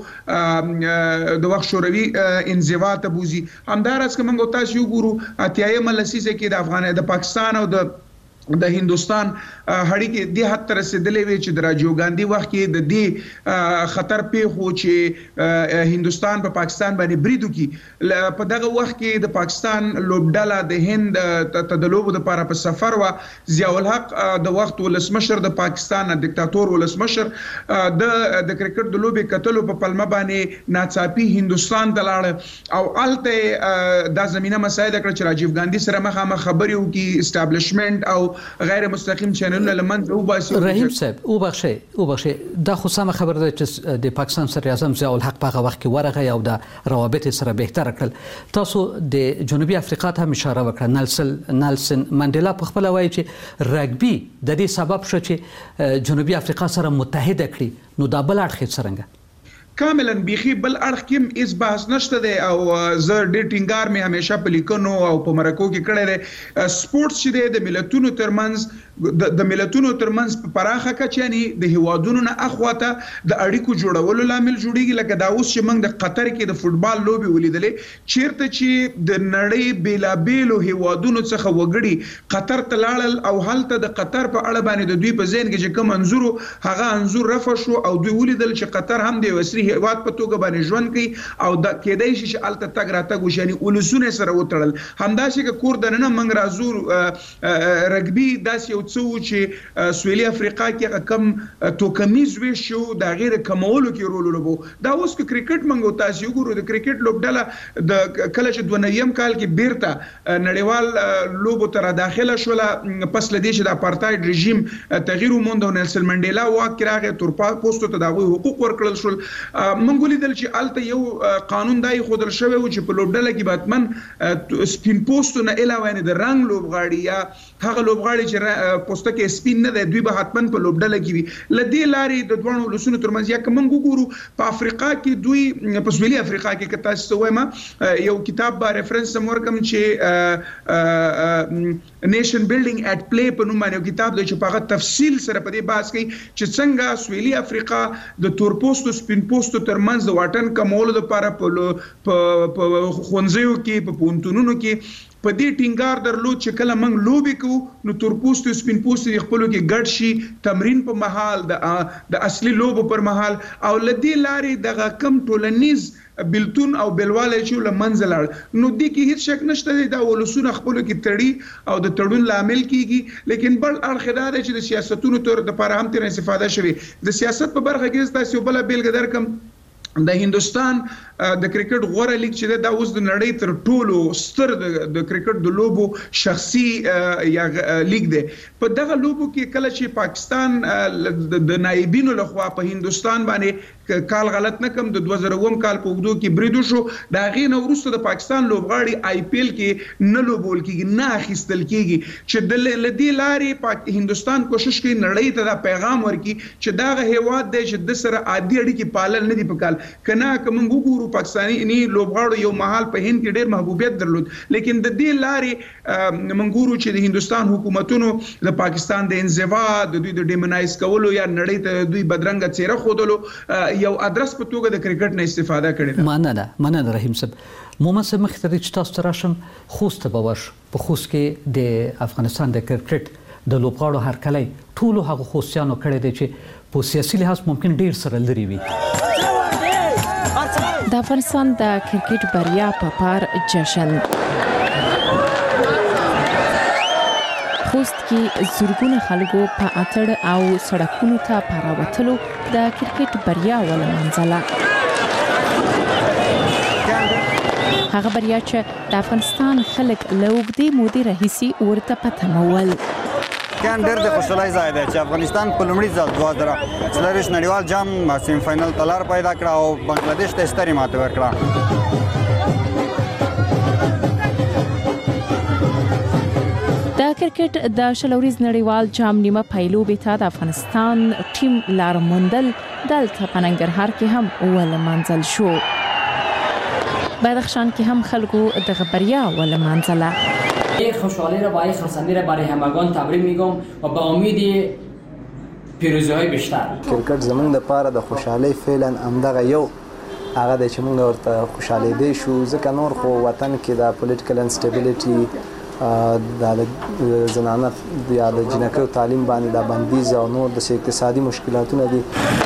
ترڅو د وخت شوروي انزوا ته بوزي. همداراز که موږ تاسو وګورو اتیایمه لسیزه کې د افغان د پاکستان او د د هندوستان هړیکې دې حد ته رسېدلې وې چې د راجیو ګاندي وخت کې د دې خطر پیښ و چې هندوستان په پاکستان باندې برید وکړي. په دغه وخت کې د پاکستان لوبډله د هند ته د لوبو دپاره په سفر وه. ضیاء الحق د وخت ولسمشر د پاکستان دیکتاتور ولسمشر د د کرکټ د لوبې کتلو په پلمه باندې ناڅاپي هندوستان ته لاړه او هلته دا زمینه مساعده کړه چې راجیو ګاندي سره مخامخ خبرې وکړي، اسټابلیشمنټ او غیر مستقیم چینلونه لمنځه وباسي. رحیم صاحب وبخښئ وبخښئ دا خو سمه خبره ده چې د پاکستان صدر اعظم ضیاء الحق په هغه وخت کې ورغی او د روابط سره بهتره کړل. تاسو د جنوبي افریقا ته هم اشاره وکړه. نیلسن نیلسن منډیلا په خپله وایي چې رګبي د دې سبب شو چې جنوبي افریقا سره متحده کړي، نو دا بل اړخ یې څرنګه؟ کاملا بیخي بل اړخ کې هیڅ بحث نشته دی او زه ډېر ټینګار مې همیشه په لیکنو او په مرکو کې کړی دی. سپورټس چې دی د ملتونو ترمنځ د ملتونو ترمنځ په پراخه کچه یعنې د هیوادونو نه اخواته د اړیکو جوړولو لامل جوړیږي. لکه دا اوس چې موږ د قطر کې د فوټبال لوبې ولیدلې، چیرته چې د نړۍ بېلابېلو هیوادونو څخه وګړي قطر ته لاړل او هلته د قطر په اړه باندې د دوی په ذهن کې چې کوم انځور هغه انځور رفع شو او دوی ولیدل چې قطر هم د یو عصري هیواد په توګه باندې ژوند کوي او د کېدای شي چې الته تګ راتګ وشي، یعنې ولسونه سره وتړل. همداسې که کور دننه موږ راځو رګبي داسې یو څه و چې سویلي افریقا کې کم توکمیز ویش شو د غیر کمولو کې رول لوبو. دا اوس کې کرکټ منغو تاسو وګورئ د کرکټ لوبډله د کله چې دوه نویم کال کې بیرته نړیوال لوبو تر داخله شول پس لدې چې د اپارټاید رژیم تغییر وموند او نیلسن منډیلا واک کې راغی تر پوسټو ته د حقوق ورکړل شول. موږ لیدل چې الته یو قانون دای خودل شوی و چې په لوبډله کې باتمن سپین پوسټو نه علاوه نه د رنگ لوبغاړي یا هغه لوبغاړي چې پوسټه کې سپین نه دی دوی به حتمن په لوبډله کې وي. لدې لارې د دوه لسونو ترمنځ یا کوم ګورو په افریقا کې دوی په سویلي افریقا کې کتا څه وایم یو کتاب با ریفرنس سمورکم چې نیشن بیلډینګ اټ پلی په نوم باندې کتاب دی چې په هغه تفصیل سره په دې بحث کوي چې څنګه سویلي افریقا د تور پوسټو سپین پوسټو ترمنځ د واټن کمولو لپاره په خونځیو کې په پونتونونو کې په دې ټینګار درلود چې کله موږ لوبي کوو نو تور پوسټو سپین پوسټو خپلو کې ګډ شي تمرین په محل د د اصلي لوبو پر محل او لدی لارې دغه کم ټولنیز بلتون او بلواله چې لمنځل نو د کې هیڅ شک نشته دا ولسونه خپلو کې تړي او د تړون لامل کیږي. لیکن بل اړخ دا دی چې د سیاستونو تر د لپاره هم تر استفاده شوی د سیاست په برخه کې تاسو بل بیلګه درکم د هندستان د کرکټ غوړه لیګ چې دا اوس د نړۍ تر ټولو ستر د کرکټ د لوبو شخصي یا لیګ دی. په دغه لوبو کې کله چې پاکستان د نایبینو لخوا په هندستان باندې کال غلط نه کم د دوه زره اووه کال په وګړو کې بریدو شو دا غینه وروسته د پاکستان لوبغاړي آی پی ایل کې نه لوبول کیږي نه اخیستل کیږي چې د لدی لارې پاک هندستان کوشش کوي نړۍ ته دا پیغام ورکړي چې دا هیواد دی چې د سره عادي اړیکې پالل نه دي پکال کنه کوم وګورو پاکستاني لوبغاړو یو محل په هند کې ډېر محبوبیت درلود لیکن د دې لارې منګورو چې د هندستان حکومتونو د پاکستان د انزوا د دوی د ډیمونایز کولو یا نړۍ ته دوی بدرنګه څیره خودلو یو ادرس په توګه د کرکټ نه استفاده کړې. مننه مننه رحیم صاحب. مومن صاحب مخ ته چې تاسو راشم خوست به ورش په خوست کې د افغانستان د کرکټ د لوبغاړو هرکلی ټولو هغه خوستیانو کړی دی چې په سیاسي لحاظ ممکن ډیر سره لري وي. د افغانستان د کرکټ بریا په پار جشن خوست کې زورګونه خلکو په اتړ او سړکونو ته پراوتلو د کرکټ بریا ولمنځله. هغه بریا چې د افغانستان خلک له اوږدې مودې راهیسې ورته په تمه ول. کان ډېر د خوشحالۍ ځای دی چې افغانستان په لومړي ځل دوه زره څلرویشت نړیوال جام سیمي فاینل ته لار پیدا کړه او بنگلادیش ته سترې ماتې ورکړه. د کرکټ د شلوريز نړیوال جام نیمه پایلوبې ته د افغانستان ټیم لار موندل دلته په ننګرهار کې هم ولمنځل شو. بدخشان کې هم خلکو د بریا ولمنځله. یک خوشحالی را با یک خرسندی را برای همگان تبریک میگم و با امید پیروزی های بیشتر. کرکټ زمونږ لپاره د خوشحالۍ فعلا همدغه یو هغه د چې موږ ورته خوشحالي دی شو ځکه نور خو وطن کې د پولیټیکل انسټیبিলিټي د زنانه یا د جنکو تعلیم باندې د بندیز او نور د اقتصادي مشکلاتونه دي.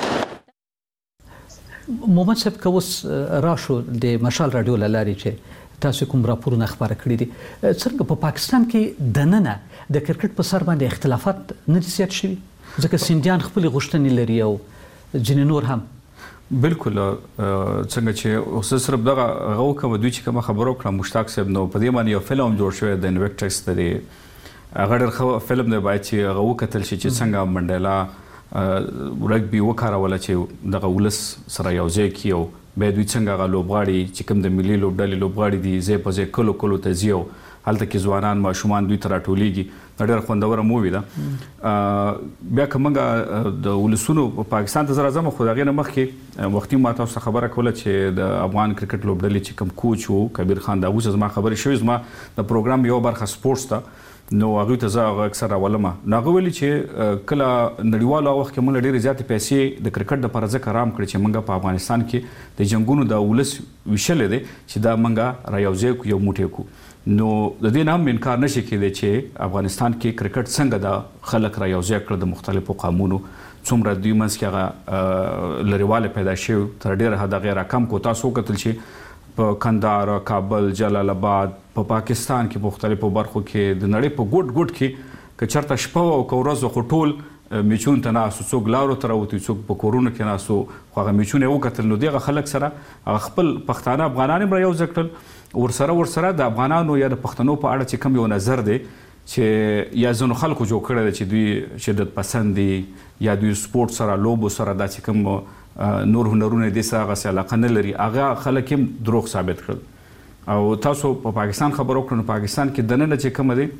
محمد صاحب کوس راشو د مشال رادیو لاري چې تاسو کوم راپورونه خبره کړی دي څنګه په پاکستان کې د ننه د کرکټ په سر باندې اختلافات نه زیات شوي ځکه سندیان خپل غوښتنې لري او ځینې نور هم بالکل څنګه چې اوس صرف دغه غو کوم دوی چې کوم خبرو کړم مشتاق صاحب نو په دې باندې یو فلم جوړ شوی د انویکټکس دی هغه ډېر فلم دی باید چې غو کتل شي چې څنګه منډیلا رګبي وکاروله چې دغه ولس سره یو ځای کیو به دوی څنګه غلوبغاړي چې کوم د ملي لوبډلې لوبغاړي دي زه په ځای کلو کلو ته زیو هلته کې ځوانان ماشومان دوی تر ټولېږي ډېر خوندوره مووي ده. بیا کومه د ولسونو پاکستان ته زره زمو خو دغه نه مخکې وختي ما تاسو خبره کوله چې د افغان کرکټ لوبډلې چې کوم کوچ وو کبیر خان دا اوس زما خبره شوې زما د پروګرام یو برخه سپورتس ته نو هغه ته زه اکثر ولما ناغه ویلي چې کله نړیوالو وخت کې موږ ډېر زیات پیسې د کرکټ د پرځه کرام کړی چې موږ په افغانستان کې د جنگونو د ولس وشل دي چې دا موږ را یوځای کو یو موټی کو نو د دې نام انکار نشي کېدی چې افغانستان کې کرکټ څنګه د خلک را یوځای کړ د مختلفو قومونو څومره دوی منځ کې هغه لريواله پیدا شو تر ډېر حد غیر کم کو تاسو کتل شي په کندهار کابل جلال آباد په پاکستان کې مختلفو برخو کې د نړۍ په ګډ ګډ کې که چېرته شپه او که ورځ خو ټول میچون ته ناستو، څوک لارو ته راوتي، څوک په کورونو کې ناستو، خو هغه میچونه یې وکتل نو دغه خلک سره هغه خپل پښتانه افغانان هم را یو ځای کړل. ورسره ورسره د افغانانو یا د پښتنو په اړه چې کوم یو نظر دی چې یا ځینو خلکو جوړ کړی دی چې دوی شدت پسند دي یا دوی سپورټ سره لوبو سره دا چې کوم نور هنرونه دي سره هغسې علاقه نه لري، هغه خلک هم دروغ ثابت کړل. او تاسو په پاکستان خبر وکړو نو پاکستان کې دننه چې کومه دی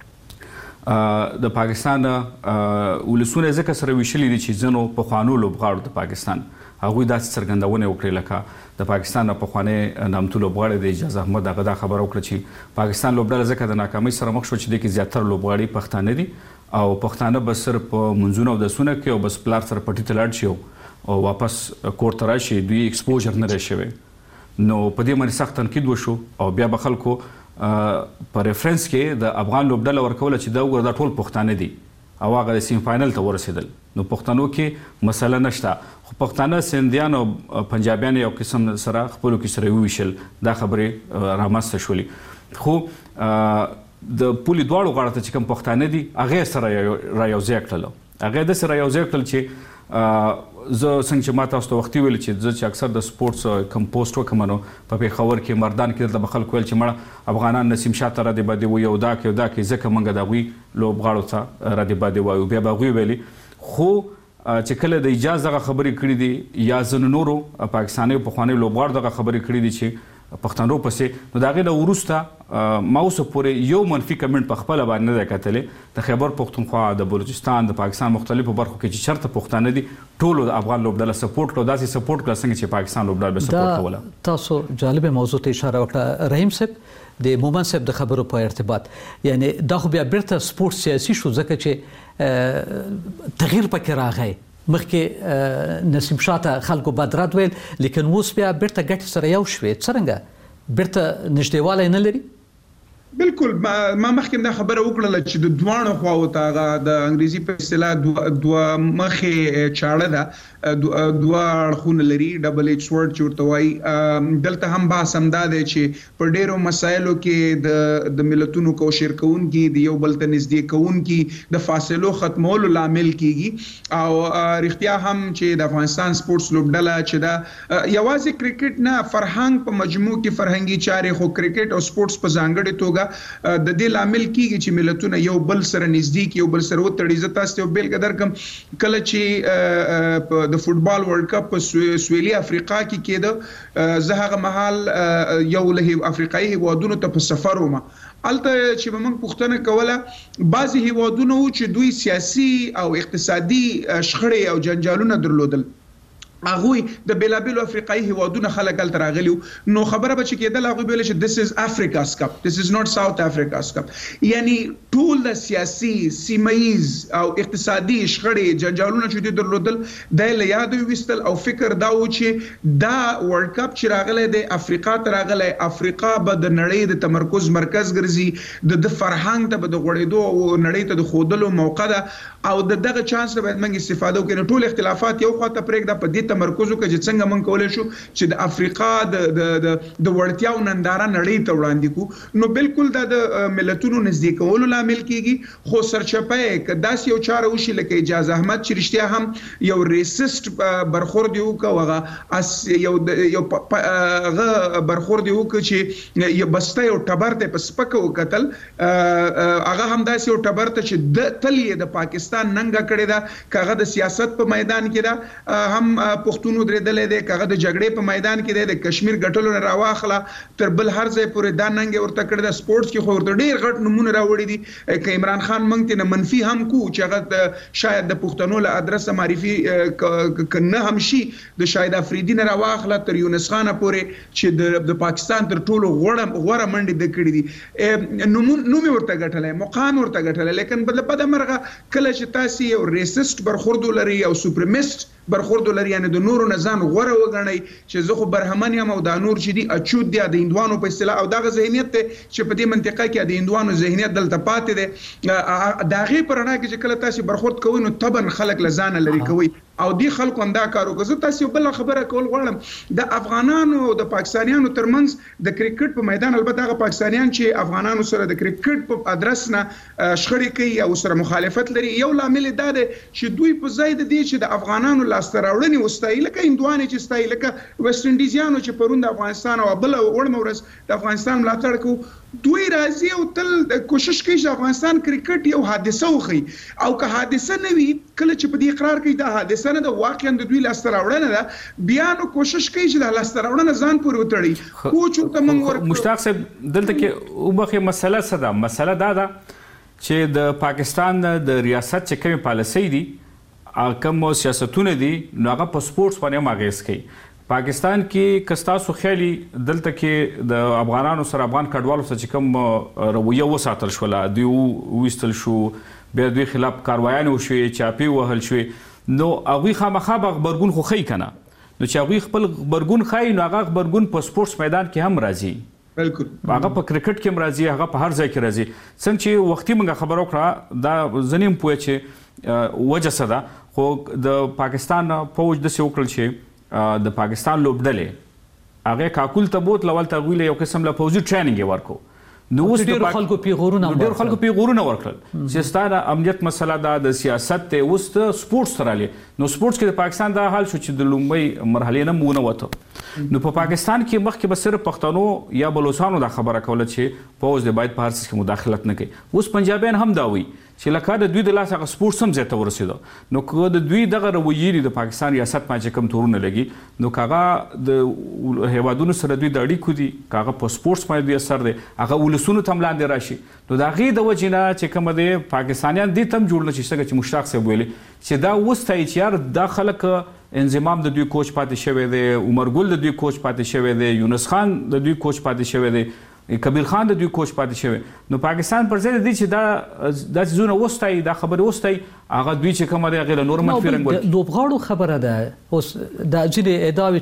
د پاکستان ولسونه ځکه سره ویشلي دي چې ځینو پخوانو لوبغاړو د پاکستان هغوی داسې څرګندونه وکړې لکه د پاکستان پخوانی نامتو لوبغاړی د اجاز احمد هغه دا خبره وکړه چې پاکستان لوبډله ځکه د ناکامۍ سره مخ شو چې دې کې زیاتره لوبغاړي پښتانه دي او پښتانه به صرف په منځونه او دسونه کې او بس پلار سره پټي ته لاړ شي او واپس کور ته راشي، دوی ایکسپوژر نه دی شوی. نو په دې باندې سخت تنقید وشو او بیا به خلکو په ریفرنس کې د افغان لوبډله ورکوله چې دا وګوره دا ټول پښتانه دي او هغه د سیمی فاینل ته ورسېدل. نو پښتنو کې مسله نشته، خو پښتانه سندیان او پنجابیان یو قسم سره خپلو کې سره وویشل، دا خبرې رامنځته شولې. خو د پولې دواړو غاړه ته چې کوم پښتانه دي هغې سره را یوځای کړل، هغې داسې را یوځای کړل چې زه څنګه چې ما تاسو ته وختي ویل چې زه چې اکثر د سپورټس کوم پوسټ وکړم نو په پېښور کې مردان کې دلته به خلکو ویل چې مړه افغانان نسیم شاه ته رادې بادې وایي او دا کې او دا کې ځکه موږ د هغوی لوبغاړو ته رادې بادې وایو. بیا به هغوی ویلي خو چې کله د اجاز دغه خبرې کړي دي یا ځینو نورو پاکستانیو پخوانیو لوبغاړو دغه خبرې کړي دي چې پښتنو پسې، نو د هغې نه وروسته ما اوسه پورې یو منفي کمنټ په خپله باندې نه دی کتلی. د خیبر پښتونخوا، د بلوچستان، د پاکستان مختلفو برخو کې چې چېرته پښتانه دي ټولو د افغان لوبډله سپورټ کړو، داسې سپورټ کړه څنګه چې پاکستان لوبډله به سپورټ کوله. تاسو جالبه موضوع ته اشاره وکړه رحیم صاحب د مومن صاحب د خبرو په ارتباط، یعنی دا خو بیا بیرته سپورټ سیاسي شو ځکه چې تغییر پکې راغی. مخکې نسیم شاه ته خلکو بدرد ویل لیکن اوس بیا بیرته ګټې سره یو شوې، څرنګه بیرته نږدېوالی نه لري؟ بالکل ما مخکې دا خبره وکړله چې د دواړو خواو ته هغه د انګریزي په اصطلاح دوه مخې چاړه ده، دوه اړخونه لري، ډبل ایچ ورډ چې ورته وایي. دلته هم بحث همدا دی چې په ډېرو مسایلو کې د د ملتونو کوشر کوونکي د یو بل ته نږدې کوونکي د فاصلو ختمولو لامل کیږي. او رښتیا هم چې د افغانستان سپورټس لوبډله چې دا یوازې کرکټ نه، فرهنګ په مجموع کې فرهنګي چارې، خو کرکټ او سپورټس په ځانګړې توګه د دې لامل کیږي چې ملتونه یو بل سره نږدې کی، یو بل سره وتړي. زه تاسو ته بیلګه درکم، کله چې د فوتبال ورلد کپ په سویلي افریقا کې کېده، زه هغه مهال یو له افریقایي هیوادونو ته په سفر وم. الته چې موږ پوښتنه کوله، بعضی هیوادونو چې دوی سیاسي او اقتصادي شخړې او جنجالونه درلودل، هغوی د بیلابیلو افریقایي هیوادونو خلک هلته راغلي وو، نو خبره به چې کېدله هغوی به ویل چې this is Africa's cup, this is not South Africa's cup. یعنی ټول د سیاسي، سیمهیز او اقتصادي شخړې جنجالونه چې دوی درلودل دا یې له یاده ویستل او فکر دا و چې دا ورلد کپ چې راغلی دی افریقا ته راغلی، افریقا به د نړۍ د تمرکز مرکز ګرځي، د د فرهنګ ته به د غوړېدو او نړۍ ته د ښودلو موقع ده او د دغه چانس نه باید موږ استفاده وکړو. نو ټول اختلافات یو خواته پرېږده، په دې تمرکز وکړه چې څنګه موږ کولی شو چې د افریقا د د وړتیاو ننداره نړۍ ته وړاندې کړو. نو بالکل دا د ملتونو نږدې کولو لامل کیږي، خو سرچپه یې که داسې یو چاره وشي لکه اجاز احمد چې رښتیا هم یو ریسسټ برخورد یې وکړه، هغه یو یو هغه برخورد یې وکړه چې یو بسته یو ټبر ته په سپکه وکتل، هغه هم داسې یو ټبر ته چې تل یې د پاکستان ننګه کړې ده، که هغه د سیاست په میدان کې ده هم پښتون ودرېدلی دی، که هغه د جګړې په میدان کې دی، د کشمیر ګټلو نه راواخله تر بل هر ځای پورې دا ننګ یې ورته کړې ده. سپورټس کې خو ورته ډېر غټ نومونه راوړي دي، که عمران خان موږ ته نه منفي هم کو چې هغه شاید د پښتنو له ادرسه معرفي که نه هم شي، د شاهد افریدي نه راواخله تر یونس خانه پورې چې د پاکستان تر ټولو غوره منډې د کړي دي، نوم یې ورته ګټلی، مقام ورته ګټلی. لیکن بله بده مرغه کله چې تاسې یو ریسسټ برخورد ولرئ او سوپرمیسټ برخورد ولري، یعنی د نورو نه ځان غوره وګڼئ چې زه خو برهمن یم او دا نور چې دي اچود دي، د هندوانو په اصطلاح، او دغه ذهنیت دی چې په دې منطقه کې د هندوانو ذهنیت دلته پاتې دی. د هغې په رڼا کې چې کله تاسې برخورد کوئ نو طبعا خلک له ځانه لرې کوئ. او دی خلکو هم دا کار وکړ. زه تاسو بل خبره کول غواړم د افغانانو او د پاکستانیانو ترمنځ د کرکټ په میدان، البته هغه پاکستانیان چې افغانانو سره د کرکټ په ادرس نه شخړې کوي او سره مخالفت لري، یو لامل دا دی چې دوی په ځای د دې چې د افغانانو لاسته راوړنې وستایي، لکه هندوانې چې ستایي، لکه ویسټ انډیزیانو چې پرون د افغانستان او بل وړمه ورځ د افغانستان ملاتړ کوي، دوی راځي او تل کوشش کوي چې افغانستان کرکټ یو حادثه وخی، او که حادثه نه وي کله چې په دې اقرار کوي دا حادثه نه ده، واقعا د دوی لاسته راوړنه ده، بیا نو کوشش کوي چې د لاسته راوړنه ځان پورې وتړي. کوچ ورته موږ ورکړو. مشتاق صاحب دلته کې وبخې مسله څه ده؟ مسله دا ده چې د پاکستان د ریاست چې کومې پالیسۍ دي، کوم سیاستونه دي، نو هغه په سپورټس باندې هم اغېز کوي. پاکستان کې که ستاسو خیالي دلته کې د افغانانو سره افغان کډوالو سره چې کوم رویه وساتل شوله، دوی وویستل شو، بیا دوی خلاف کاروایانې وشوې، چاپې ووهل شوې، نو هغوی خامخا به غبرګون خو ښیي که نه؟ نو چې هغوی خپل غبرګون ښایي نو هغه غبرګون په سپورټس میدان کې هم راځي، بالکل هغه په کرکټ کې هم راځي، هغه په هر ځای کې راځي. څنګه چې وختي موږ خبره وکړه، دا زه نه یم پوه چې وجه څه ده، خو د پاکستان فوج داسې وکړل چې د پاکستان لوبډلې هغې کاکل ته بوتله، ولته هغوی له یو قسم له پوځي ټریننګ یې ورکړو. نو اوس ډېرو خلکو پیغورونه ډېرو خلکو پیغورونه ورکړل چې ستا د امنیت مسله ده، د سیاست دی، اوس ته سپورټس ته رالې. نو سپورټس کې د پاکستان دا حال شو چې د لومړۍ مرحلې نه ونه وته. نو په پاکستان کې مخکې به صرف پښتنو یا بلوچستانو دا خبره کوله چې پوځ دی باید په هر څه کې مداخلت نه کوي. اوس پنجابیان هم دا وایي چې لکه د دوی د لاسه هغه سپورټس هم ځای ته ورسېده. نو که د دوی دغه رویې دي د پاکستان ریاست باندې چې کوم تورونه لګي، نو که هغه د هیوادونو سره دوی د اړیکو دي، که هغه په سپورټس باندې دوی اثر دی، هغه ولسونو ته هم لاندې راشي، نو د هغې د وجې نه چې کومه دی پاکستانیان دې ته هم جوړ نه شي، څنګه چې مشتاق صاحب ویلي چې دا وستایي چې یار دا خلک انضمام د دوی کوچ پاتې شوی دی، عمر ګل د دوی کوچ پاتې شوی دی، یونس خان د دوی کوچ پاتې شوی دی، کبیر خان د دوی کوچ پاتې شوی. نو پاکستان پر ځای دی چې دا دا څیزونه وستایي، دا خبرې وستایي، هغه دوی چې کومه دی هغې له نور منفي رنګ ورکړي. لوبغاړو خبره ده. اوس دا ځینې ادعاوې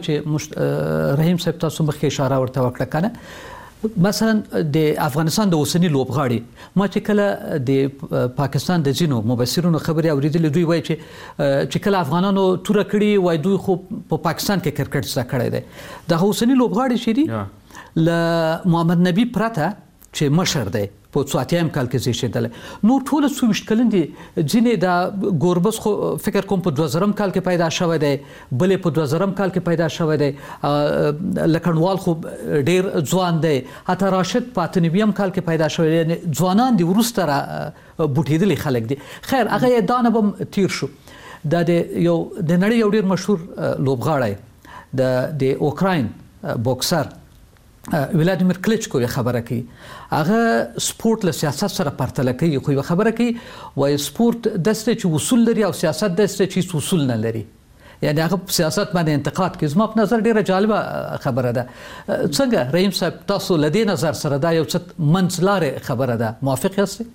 چې رحیم صاحب تاسو مخکې اشاره ورته وکړه که نه، مثلا د افغانستان د اوسني لوبغاړي، ما چې کله د پاکستان د ځینو مبصرونو خبرې اورېدلې، دوی وایي چې چې کله افغانانو توره کړي وایي دوی خو په پاکستان کې کرکټ زده کړی دی. دغه اوسني لوبغاړي چې دي له محمد نبی پرته چې مشر دی په څو اتیایم کال کې زیږېدلی، نور ټوله څو ویشت کلن دي. ځینې د ګوربز خو فکر کوم په دوه زرم کال کې پیدا شوی دی، بلې په دوه زرم کال کې پیدا شوی دی، لکڼوال خو ډېر ځوان دی، حتی راشد په اته نویم کال کې پیدا شوی دی، یعنې ځوانان دي وروسته را بوټېدلي خلک دي. خیر هغه یې دا نه به هم تیر شو. دا د یو د نړۍ یو ډېر مشهور لوبغاړی د د اوکراین بوکسر ولادیمیر کلیچکو یې خبره کوي، هغه سپورټ له سیاست سره پرتله کوي، خو یوه خبره کوي وایي سپورټ داسې دی چې اصول لري او سیاست داسې دی چې هېڅ اصول نه لري، یعنې هغه په سیاست باندې انتقاد کوي. زما په نظر ډېره جالبه خبره ده. څنګه رحیم صاحب تاسو له دې نظر سره دا یو څه منځلارې خبره ده، موافق یاستئ؟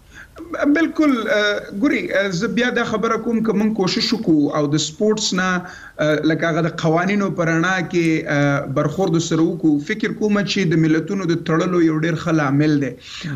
بالکل. ګوري زه بیا دا خبره کوم که موږ کوشش وکړو او د سپورټس نه لکه هغه د قوانینو په رڼا کې برخورد سره وکړو، فکر کوم چې د ملتونو د تړلو یو ډېر ښه لامل دی.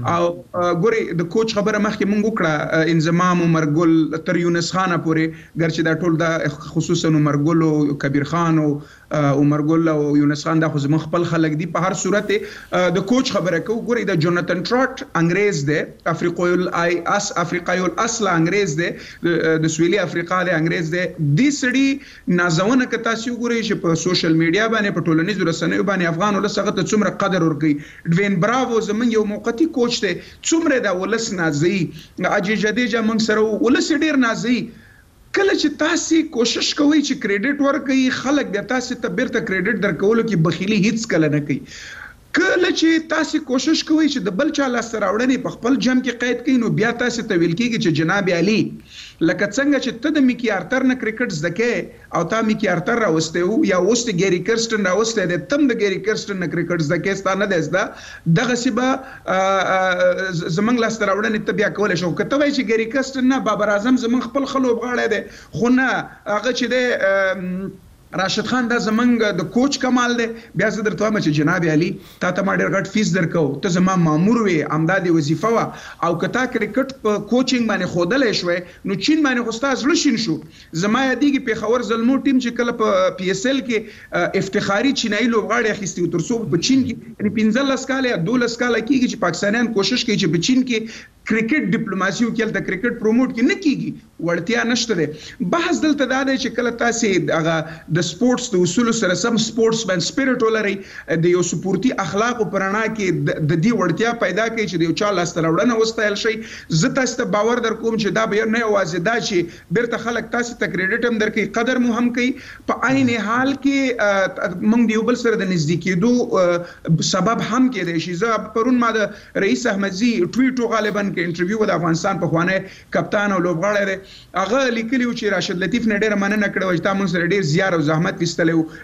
او ګوري د کوچ خبره مخکې موږ وکړه، انضمام عمر ګل تر یونس خانه پورې، ګرچې دا ټول دا خصوصا عمر ګل او کبیر خان او عمر ګل او یونس خان دا خو زموږ خپل خلک دي. په هر صورت د کوچ خبره کوو، ګوري د جوناتن ټراټ انګریز دی، افریقایي اس افریقایي الاصل انګریز دی، د سویلي افریقا دی انګریز دی. دې سړي نازونه که تاسو وګورئ چې په سوشل میډیا باندې په ټولنیزو رسنیو باندې افغان ولس هغه ته څومره قدر ورکوي. ډوین براوو زموږ یو موقتي کوچ دی، څومره د ولس نازوي. اجي جدیجه موږ سره ولس ډېر نازوي. کله چې تاسو کوشش کوئ چې کریډټ ورکړئ، خلک بیا تاسو ته بیرته کریډټ درکولو کې بخیلي هیڅ کله نه کوي. کله چې تاسو کوشش کوئ چې د بل چا لاسته راوړنې په خپل جم کې قید کړئ، نو بیا تاسو ته ویل کېږي چې جناب علي لکه څنګه چې ته د میکی آرتر نه کرکټ زده کوې او تا میکی آرتر راوستی وو، یا اوس د ګیری کرسټن راوستی دی، تم د ګیری کرسټن نه کرکټ زده کوې، ستا نه دی زده، دغسې به زموږ لاسته راوړنې ته بیا کولی شو. که ته وایې چې ګیری کرسټن نه، بابر اعظم زموږ خپل ښه لوبغاړی دی، خو نه هغه چې دی راشد خان دا زمنګ د کوچ کمال دی. بیا زه درته وایم چې جناب علي تا ته ما ډېر غټ فیس درکو، ته زما مامور وې، امدادي وظیفه وه، او که تا کرکټ په کوچینګ باندې ښودلی شوی نو چین باندې خو ستا زړه شین شو. زما یادېږي پېښور زلمو ټیم چې کله په پی ایس ایل کې افتخاري چینایي لوبغاړي اخیستي و، تر څو په چین کې یعنې پنځلس کاله یا دولس کاله کېږي چې پاکستانیان کوشش کوي چې په چین کې کرکټ ډیپلوماسي وکړي، هلته کرکټ پروموټ کې نه کېږي، وړتیا نشته دی. بحث دلته دا دی چې کله تاسې هغه د سپورټس د اصولو سره سم سپورټس مین سپیرټ ولرئ، د یو سپورتي اخلاقو په رڼا کې د دې وړتیا پیدا کوي چې د یو چا لاسته راوړنه وستایل شي. زه تاسو ته باور در کوم چې دا به نه یوازې دا چې بیرته خلک تاسو ته کریډټ هم درکوي، قدر مو هم کوي، په عین حال کې موږ د یو بل سره د نږدې کېدو سبب هم کېدای شي. زه پرون ما د رئیس احمدزي ټویټ غالبا کې انټرویو د افغانستان پخوانی کپتان او لوبغاړی دی، هغه لیکلي و چې راشد لطیف نه ډېره مننه کړې وه چې تا موږ سره ډېر زیار او زحمت ویستلی و.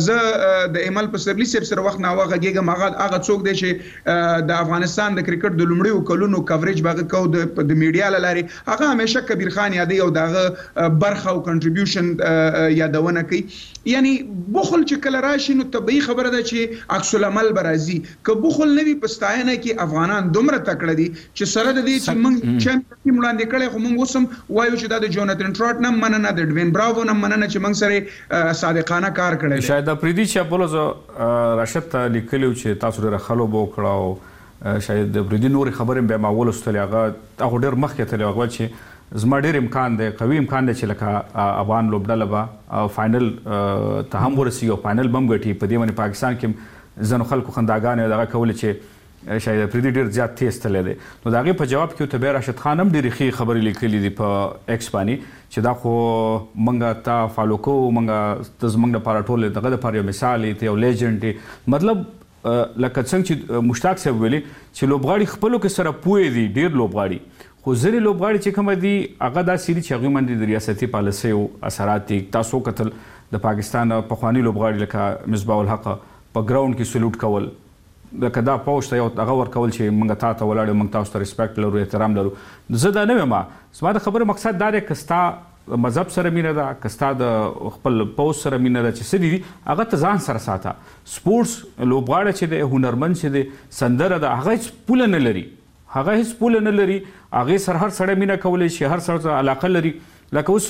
زه د ایمل پسرلي صاحب سره وخت ناوخت غږېږم، هغه هغه څوک دی چې د افغانستان د کرکټ د لومړیو کلونو کوریج به هغه کوو د میډیا له لارې. هغه همیشه کبیر خان یادوي او د هغه برخه او کنټریبیوشن یادونه کوي. یعنی بخل چې کله راشي نو طبیعي خبره ده چې عکس العمل به راځي. که بخل نه وي په ستاینه کې افغانان دومره تکړه دي چې سره د دې چې موږ چمپیون وړاندې کړی، خو موږ اوس هم وایو چې دا د جوناتن ټراټ نه مننه، د ډوین براوو نه مننه چې موږ سره صادقانه کار کړی دی. شاید افریدي چې بولو راشد ته لیکلي چې تاسو ډېره ښه لوبه وکړه، او شاید د افریدي نورې خبرې بیا ما ولوستلې، هغه هغه ډېر مخکې تللی، هغه چې زما ډېر امکان دی، قوي امکان دی چې لکه افغان لوبډله به فاینل ته هم ورسېږي او فاینل به هم ګټي. په دې باندې پاکستان کې ځینو خلکو خنداګانې دغه کولې چې شاید افریدي ډېر زیات تیز تللی دی. نو د هغې په جواب کې ورته بیا راشد خان هم ډېرې ښې خبرې لیکلي دي په ایکس باندې چې دا خو موږ تا فالو کوو، موږ ته زموږ دپاره ټول دغه دپاره یو مثال یې، ته یو لیجنډ یې. مطلب لکه څنګه چې مشتاق صاحب ویلي چې لوبغاړي خپلو کې سره پوهې دي، ډېر لوبغاړي، خو ځینې لوبغاړي چې کومه دي هغه داسې دي چې هغوی باندې د ریاستي پالیسیو اثرات دي. تاسو وکتل د پاکستان پخواني لوبغاړي لکه مصباح الحق په ګراونډ کې سلوټ کول، لکه دا پوسټ ته یو هغه ورکول چې موږ تا ته ولاړ یو، موږ تاسو ته ریسپیکټ لرو، احترام لرو. زه دا نه یم، زما د خبرو مقصد دا دی که ستا مذهب سره مینه ده، که ستا د خپل پوز سره مینه ده، چې څه دي هغه ته ځان سره ساته. سپورټس لوبغاړی چې دی، هنرمند چې دی، سندره ده، هغه هېڅ پوله نه لري، هغه هېڅ پوله نه لري، هغې سره هر سړی مینه کولی شي، هر سړی ته علاقه لري. لکه اوس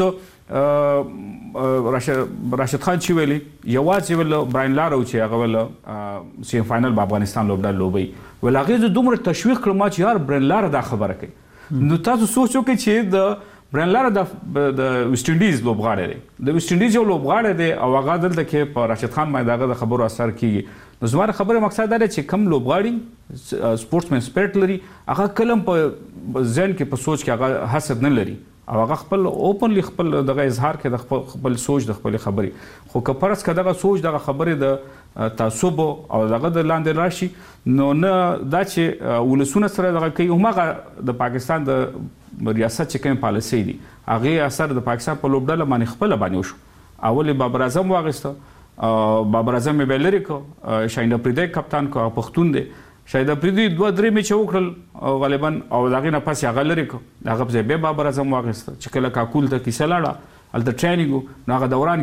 راشد خان چې ویلي یوازې ویل براین لارو چې هغه ویل سیم فاینل به افغانستان لوبډله لوبوي، ویل هغې زه دومره تشویق کړم ما چې یار براین لاره دا خبره کوي. نو تاسو سوچ وکړئ چې د براین لاره د ویسټ انډیز لوبغاړی دی، د ویسټ انډیز یو لوبغاړی دی او هغه دلته کې په راشد خان باندې هغه د خبرو اثر کېږي. نو زما د خبرې مقصد دا دی چې کوم لوبغاړي سپورټس مین سپیرټ لري، هغه کله هم په ذهن کې په سوچ کې هغه حسد نه لري، او هغه خپل اوپنلی خپل دغه اظهار کې د خپل سوچ د خپل خبرې. خو که فرض که دغه سوچ دغه خبرې د تعصب او دغه د لاندې راشي، نو نه دا چې ولسونه سره دغه کوي، هماغه د پاکستان د ریاست چې کوم پالیسۍ دي هغې اثر د پاکستان په لوبډله باندې خپله باندې وشو. اول یې بابر اعظم واخیسته، بابر اعظم یې بیا لرې کړ، شاهین افریدی کپتان کړ، هغه پښتون دی. شاهید افریدي دوه درې میچه وکړل غالبا او د هغې نه پس یې هغه لرې کړ، د هغه په ځای بیا بابر اعظم واخیسته. چې کله کاکول ته کیسه لاړه هلته ټرینینګ و، نو هغه دوران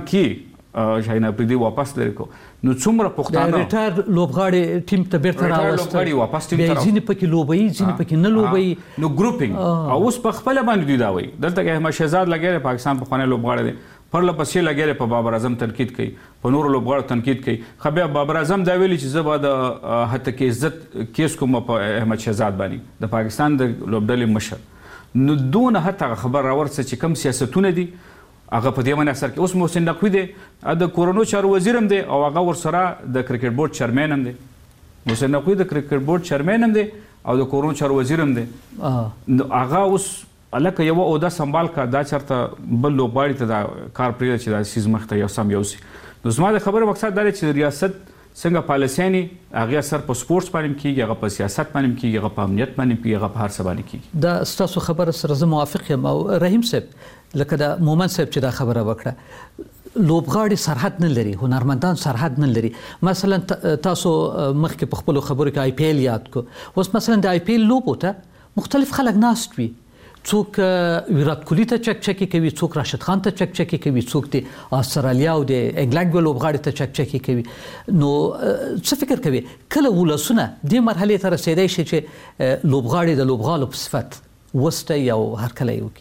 کې شاهین افریدي واپس لرې کړ. نو څومره پښتانه د ریټایر لوبغاړي ټیم ته بیرته راوستل، بیا ځینې پکې لوبوي، ځینې پکې نه لوبوي، نو ګروپینګ. او اوس په خپله باندې دوی دا وایي دلته کې احمد شهزاد لګیا دی، پاکستان پخوانی لوبغاړی دی، پرله پسې لګیا دی، په بابر اعظم تنقید کوي، په نورو لوبغاړو تنقید کوي. خو بیا بابر اعظم دا ویلي چې زه به د حتی کې عزت کیس کوم په احمد شهزاد باندې، د پاکستان د لوبډلې مشر. نو دونه حتی هغه خبر راورسه چې کوم سیاستونه دي هغه په دې باندې اثر کوي. اوس محسن نقوي دی، د کورونو چارو وزیر هم دی او هغه ورسره د کرکټ بورډ چیرمین هم دی. محسن نقوي د کرکټ بورډ چیرمین هم دی او د کورونو چارو وزیر هم دی. نو هغه اوس الکه یو عہده سنبال کا دا چرته بل لوبغاړي ته دا کار پرېږده چې دا سیز مخته یو سم یوسي. نو زما د خبرې مقصد دا دی چې ریاست څنګه پالیسیانې هغې اثر په سپورټس باندې کېږي، هغه په سیاست باندې کېږي، هغه په امنیت باندې کېږي، هغه په هر څه باندې کېږي. دا ستاسو خبره سره زه موافق یم. او رحیم صاحب لکه د مومن صاحب چې دا خبره وکړه، لوبغاړي سرحد نه لري، هنرمندان سرحد نه لري. مثلا تاسو مخکې په خپلو خبرو کې آی پی ایل یاد کو، اوس مثلا د آی پی ایل لوبو ته مختلف خلک ناست وي، څوک ویرات کوهلي ته چکچکي کوي، څوک راشد خان ته چکچکي کوي، څوک د استرالیا او د انګلند لوبغاړي ته چکچکي کوي. نو څه فکر کوي کله ولسونه دې مرحلې ته رسیدای شي چې لوبغاړي د لوبغالو په صفت وسته یو هرکلی وکړي؟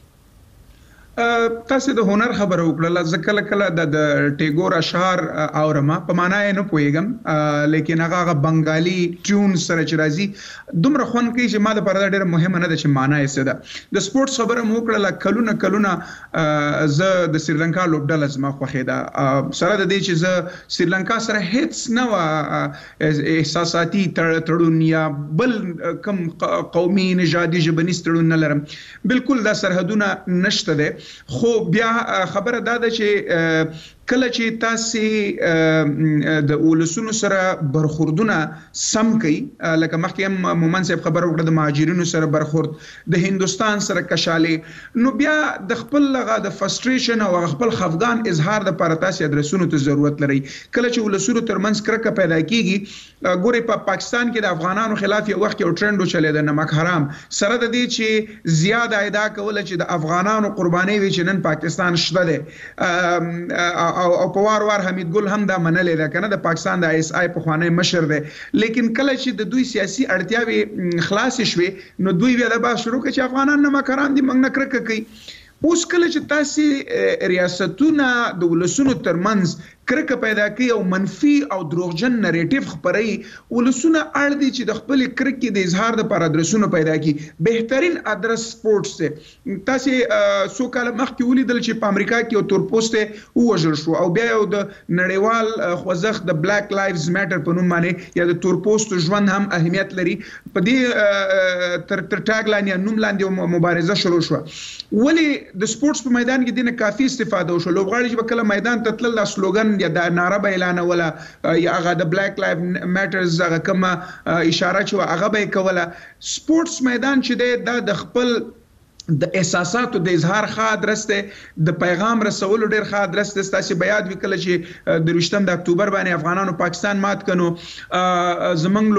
تاسو د هنر خبره وکړه، زه کله کله د ټیګور اشعار اورم، په معنا یې نه پوهیږم، لیکن هغه بنگالي ټیون سره چې راځي دومره خوند کوي چې ما د پرده ډېره مهمه نه ده چې معنا یې څه ده. د سپورټس خبره مو وکړه، کلونه کلونه زه د سریلانکا لوبډله زما خوښې ده، سره د دې چې زه سریلانکا سره هیڅ نه وه احساساتي تړون یا بل کم قومي نژادي ژبنیز تړون نه لرم، بالکل دا سرحدونه نشته ده. خو بیا خبره دا ده چې کله چې تاسو د ولسونو سره برخوردونه سم کوي، لکه مخکې هم مومن صاحب خبره وکړه د مهاجرینو سره برخورد، د هندستان سره کشاله، نو بیا د خپل لغه د فرستریشن او خپل خفګان اظهار د لپاره تاسو ادرسونو ته ضرورت لري. کله چې ولسونو ترمنځ کرکه پیدا کیږي، ګوري په پاکستان کې د افغانانو خلاف یو وخت یو ټرند چلے د نمک حرام سره د دې چې زیاده ادا کول چې د افغانانو قرباني وي چې نن پاکستان شته ده، او په وار وار حمید ګل هم دا منلې ده کنه د پاکستان د آی اس آی په خوانی مشر ده. لیکن کله چې د دوی سیاسي اړتیاوي خلاص شوي نو دوی بیا د با شروع کړي چې افغانان نه مکران دي موږ نه کرکه کوي. اوس کله چې تاسو ریاستونه د ولسونو ترمنځ کرکه پیدا کوي او منفي او دروغجن نریټیو خپروي، ولسونه اړ دي چې د خپل کرکې د اظهار لپاره ادرسونه پیدا کړي. بهترین ادرس سپورټس دی. تاسو څو کال مخکې ولیدل چې په امریکا کې یو تورپوسټ ووژل شو او بیا یو د نړیوال خوځښت د بلیک لایفز میټر په نوم باندې یا د تورپوسټ ژوند هم اهمیت لري په دې تر تر ټاګ لاندې نوم لاندې مبارزه شروع شو. ولی د سپورټس په میدان کې دنه کافي استفاده وشو. لوبغاړي چې کله میدان ته تلل د سلوګن یا د ناره به اعلان ولا یا هغه د بلیک لایف میټرز هغه کوم اشاره چې هغه به کوله. سپورټس میدان چې د د خپل د احساساتو د اظهار ښه ادرس دی، د پیغام رسولو ډیر ښه ادرس دی. تاسو بیا د وکړه چې د ویشتم د اکتوبر باندې افغانانو پاکستان مات کړو، زمنګ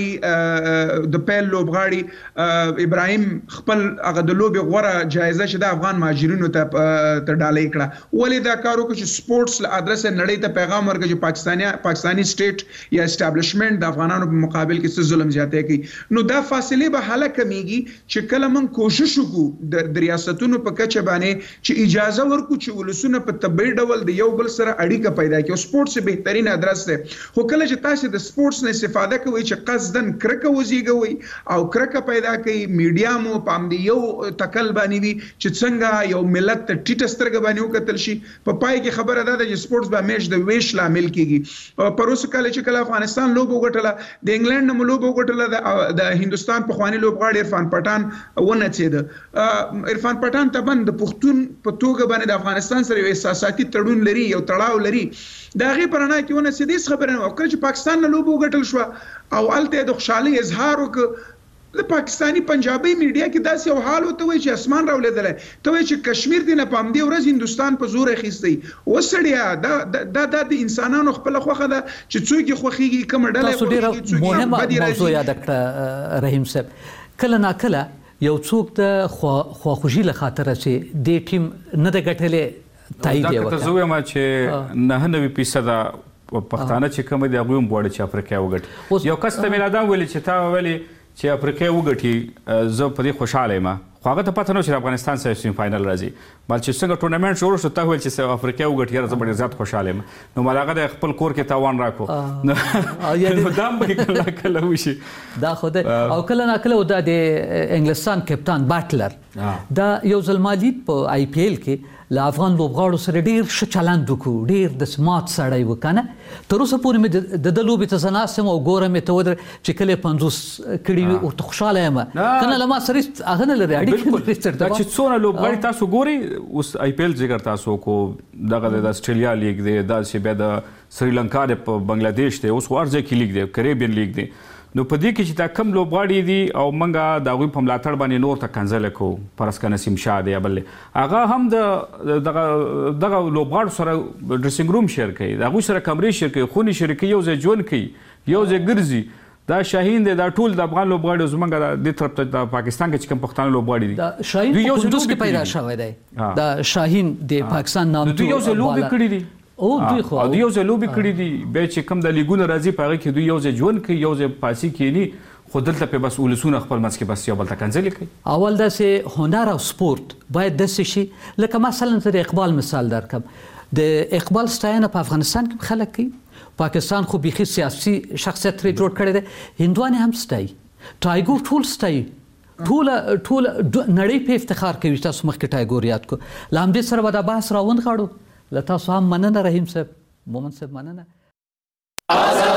لوبغاړي د پیل لوبغاړي ابراهیم خپل هغه د لوبي غوړه جایزه چې د افغان مهاجرینو ته ته ډالۍ کړه. ولې دا کار وکړو چې سپورټس له ادرس نړۍ ته پیغام ورکړي چې پاکستاني پاکستاني سټیټ یا اسټابلیشمنت د افغانانو په مقابل کې څه ظلم زیاته کوي. نو دا فاصله به حل کمیږي چې کله موږ کوشش وکړو د ریاستونو په کچه باندې چې اجازه ورکو چې ولسونه په طبيعي ډول د یو بل سره اړیکه پیدا کړي. سپورټس بهترین ادرس دی. خو کله چې تاسو د سپورټس نه استفاده کوئ چې قصدن کرکه وزيږوي او کرکه پیدا کوي، میډیا مو پام دی یو تکل باندې وي چې څنګه یو ملت ته ټیټ سترګه باندې وکتل شي. په پای کې خبره ده چې سپورټس به همیش د ویش لامل کیږي. پروسه کله چې کله افغانستان لوبو غټله، د انګلند نو لوبو غټله، د هندستان په خواني لوبغاړي عرفان پټان ونه چید. عرفان پټان تبن د پښتون په توګه باندې د افغانستان سره یو احساساتي تړون لري، یو تړاو لري. دا غي پرانا کې ونه سیدیس خبره نه وکړي چې پاکستان نه لوبو غټل شو او الته د خوشحالي اظهار وکړ. د پاکستانی پنجابي میډیا کې داسې یو حال وته وي چې اسمان راولېدل ته وي چې کشمیر دی نه پام دی ورځ هندستان په زور اخیستی وسړیا دا دا د انسانانو خپل خوخه ده چې څوک خوخيږي کوم ډله خوخيږي. مهمه موضوع یاد کړه رحیم صاحب، کله نا کله یو څوک د خواخوږي له خاطر چې د ټیم نه د ګټلې تایید یې وکړه. دا زه وایم چې نه نوي فیصد پښتانه چې کوم دی هغه هم غواړي چې افریقا وګټي. یو کس ته میلادان ویلي چې تا ویلي چې افریقا وګټي، زه په دې خوشاله یم. خو هغه ته پته نه چې افغانستان سره سیم فائنل راځي. بل چې څنګه ټورنمنت شروع شو ته ویل چې افریقا وګټي، زه ډېر زیات خوشاله یم. نو مالاغه د خپل کور کې تاوان راکو نو دام به کله کله وشي دا خو او کله نه کله د انګلستان کپتان باتلر دا یو ځلمالید په آی پی ایل کې له افغان لوبغاړو سره ډیر ښه چلند وکړو، ډیر د سمات سړی وکنه. تر اوسه پورې مې د د لوبې ته زناستم او ګورم ته ودر چې کله پنځوس کړي وي او ته خوشاله یم کنه لما سره هغه نه لري اړیکه دا چې څونه لوبغاړي تاسو ګوري. اوس آی پی ایل ذکر تاسو کو دغه د استرالیا لیگ دی، دا چې بیا د سریلانکا د په بنگلاديش دی، اوس ورځ کې لیگ دی، کریبین لیگ دی. نو په دې کې چې دا کم لوبغاړي دي او منګه د هغوی په ملاتړ باندې نور ته کنځله کوو، فرض کړه نسیم شاه دی یا بل هغه هم د دغه دغه لوبغاړو سره ډریسنګ روم شیر کوي، د هغوی سره کمرې شیر کوي، خونې شیر کوي، یو ځای ژوند کوي، یو ځای ګرځي. دا شاهین دی دا ټول د افغان لوبغاړي زمونږ د طرف ته د پاکستان کې چې کوم پښتانه لوبغاړي دي دا شاهین په کندوز کې پیدا شوی دی دا شاهین د پاکستان نام دوی یو ځای لوبې کړي دي او دوی خو دوی یو ځای لوبې کړي دي بیا چې کوم د لیګونه راځي په هغه کې دوی یو ځای ژوند کوي یو ځای پاسي کینی خو دلته په بس ولسونه خپل منځ کې بس یو بل ته کنځلې کوي. اول داسې هنر او سپورت باید داسې شي لکه مثلا د اقبال مثال درکم. د اقبال ستاینه په افغانستان کې خلک کوي، پاکستان خو بیخي سیاسي شخصیت ترې جوړ کړی دی، هندوانې هم ستایي، ټایګور ټول ستایي، ټول ټول نړۍ په افتخار کوي. تاسو مخکې ټایګور یاد کو، له همدې سره به دا بحث راوند غاړو. له تاسو هم مننه رحیم صاحب، مومن صاحب مننه.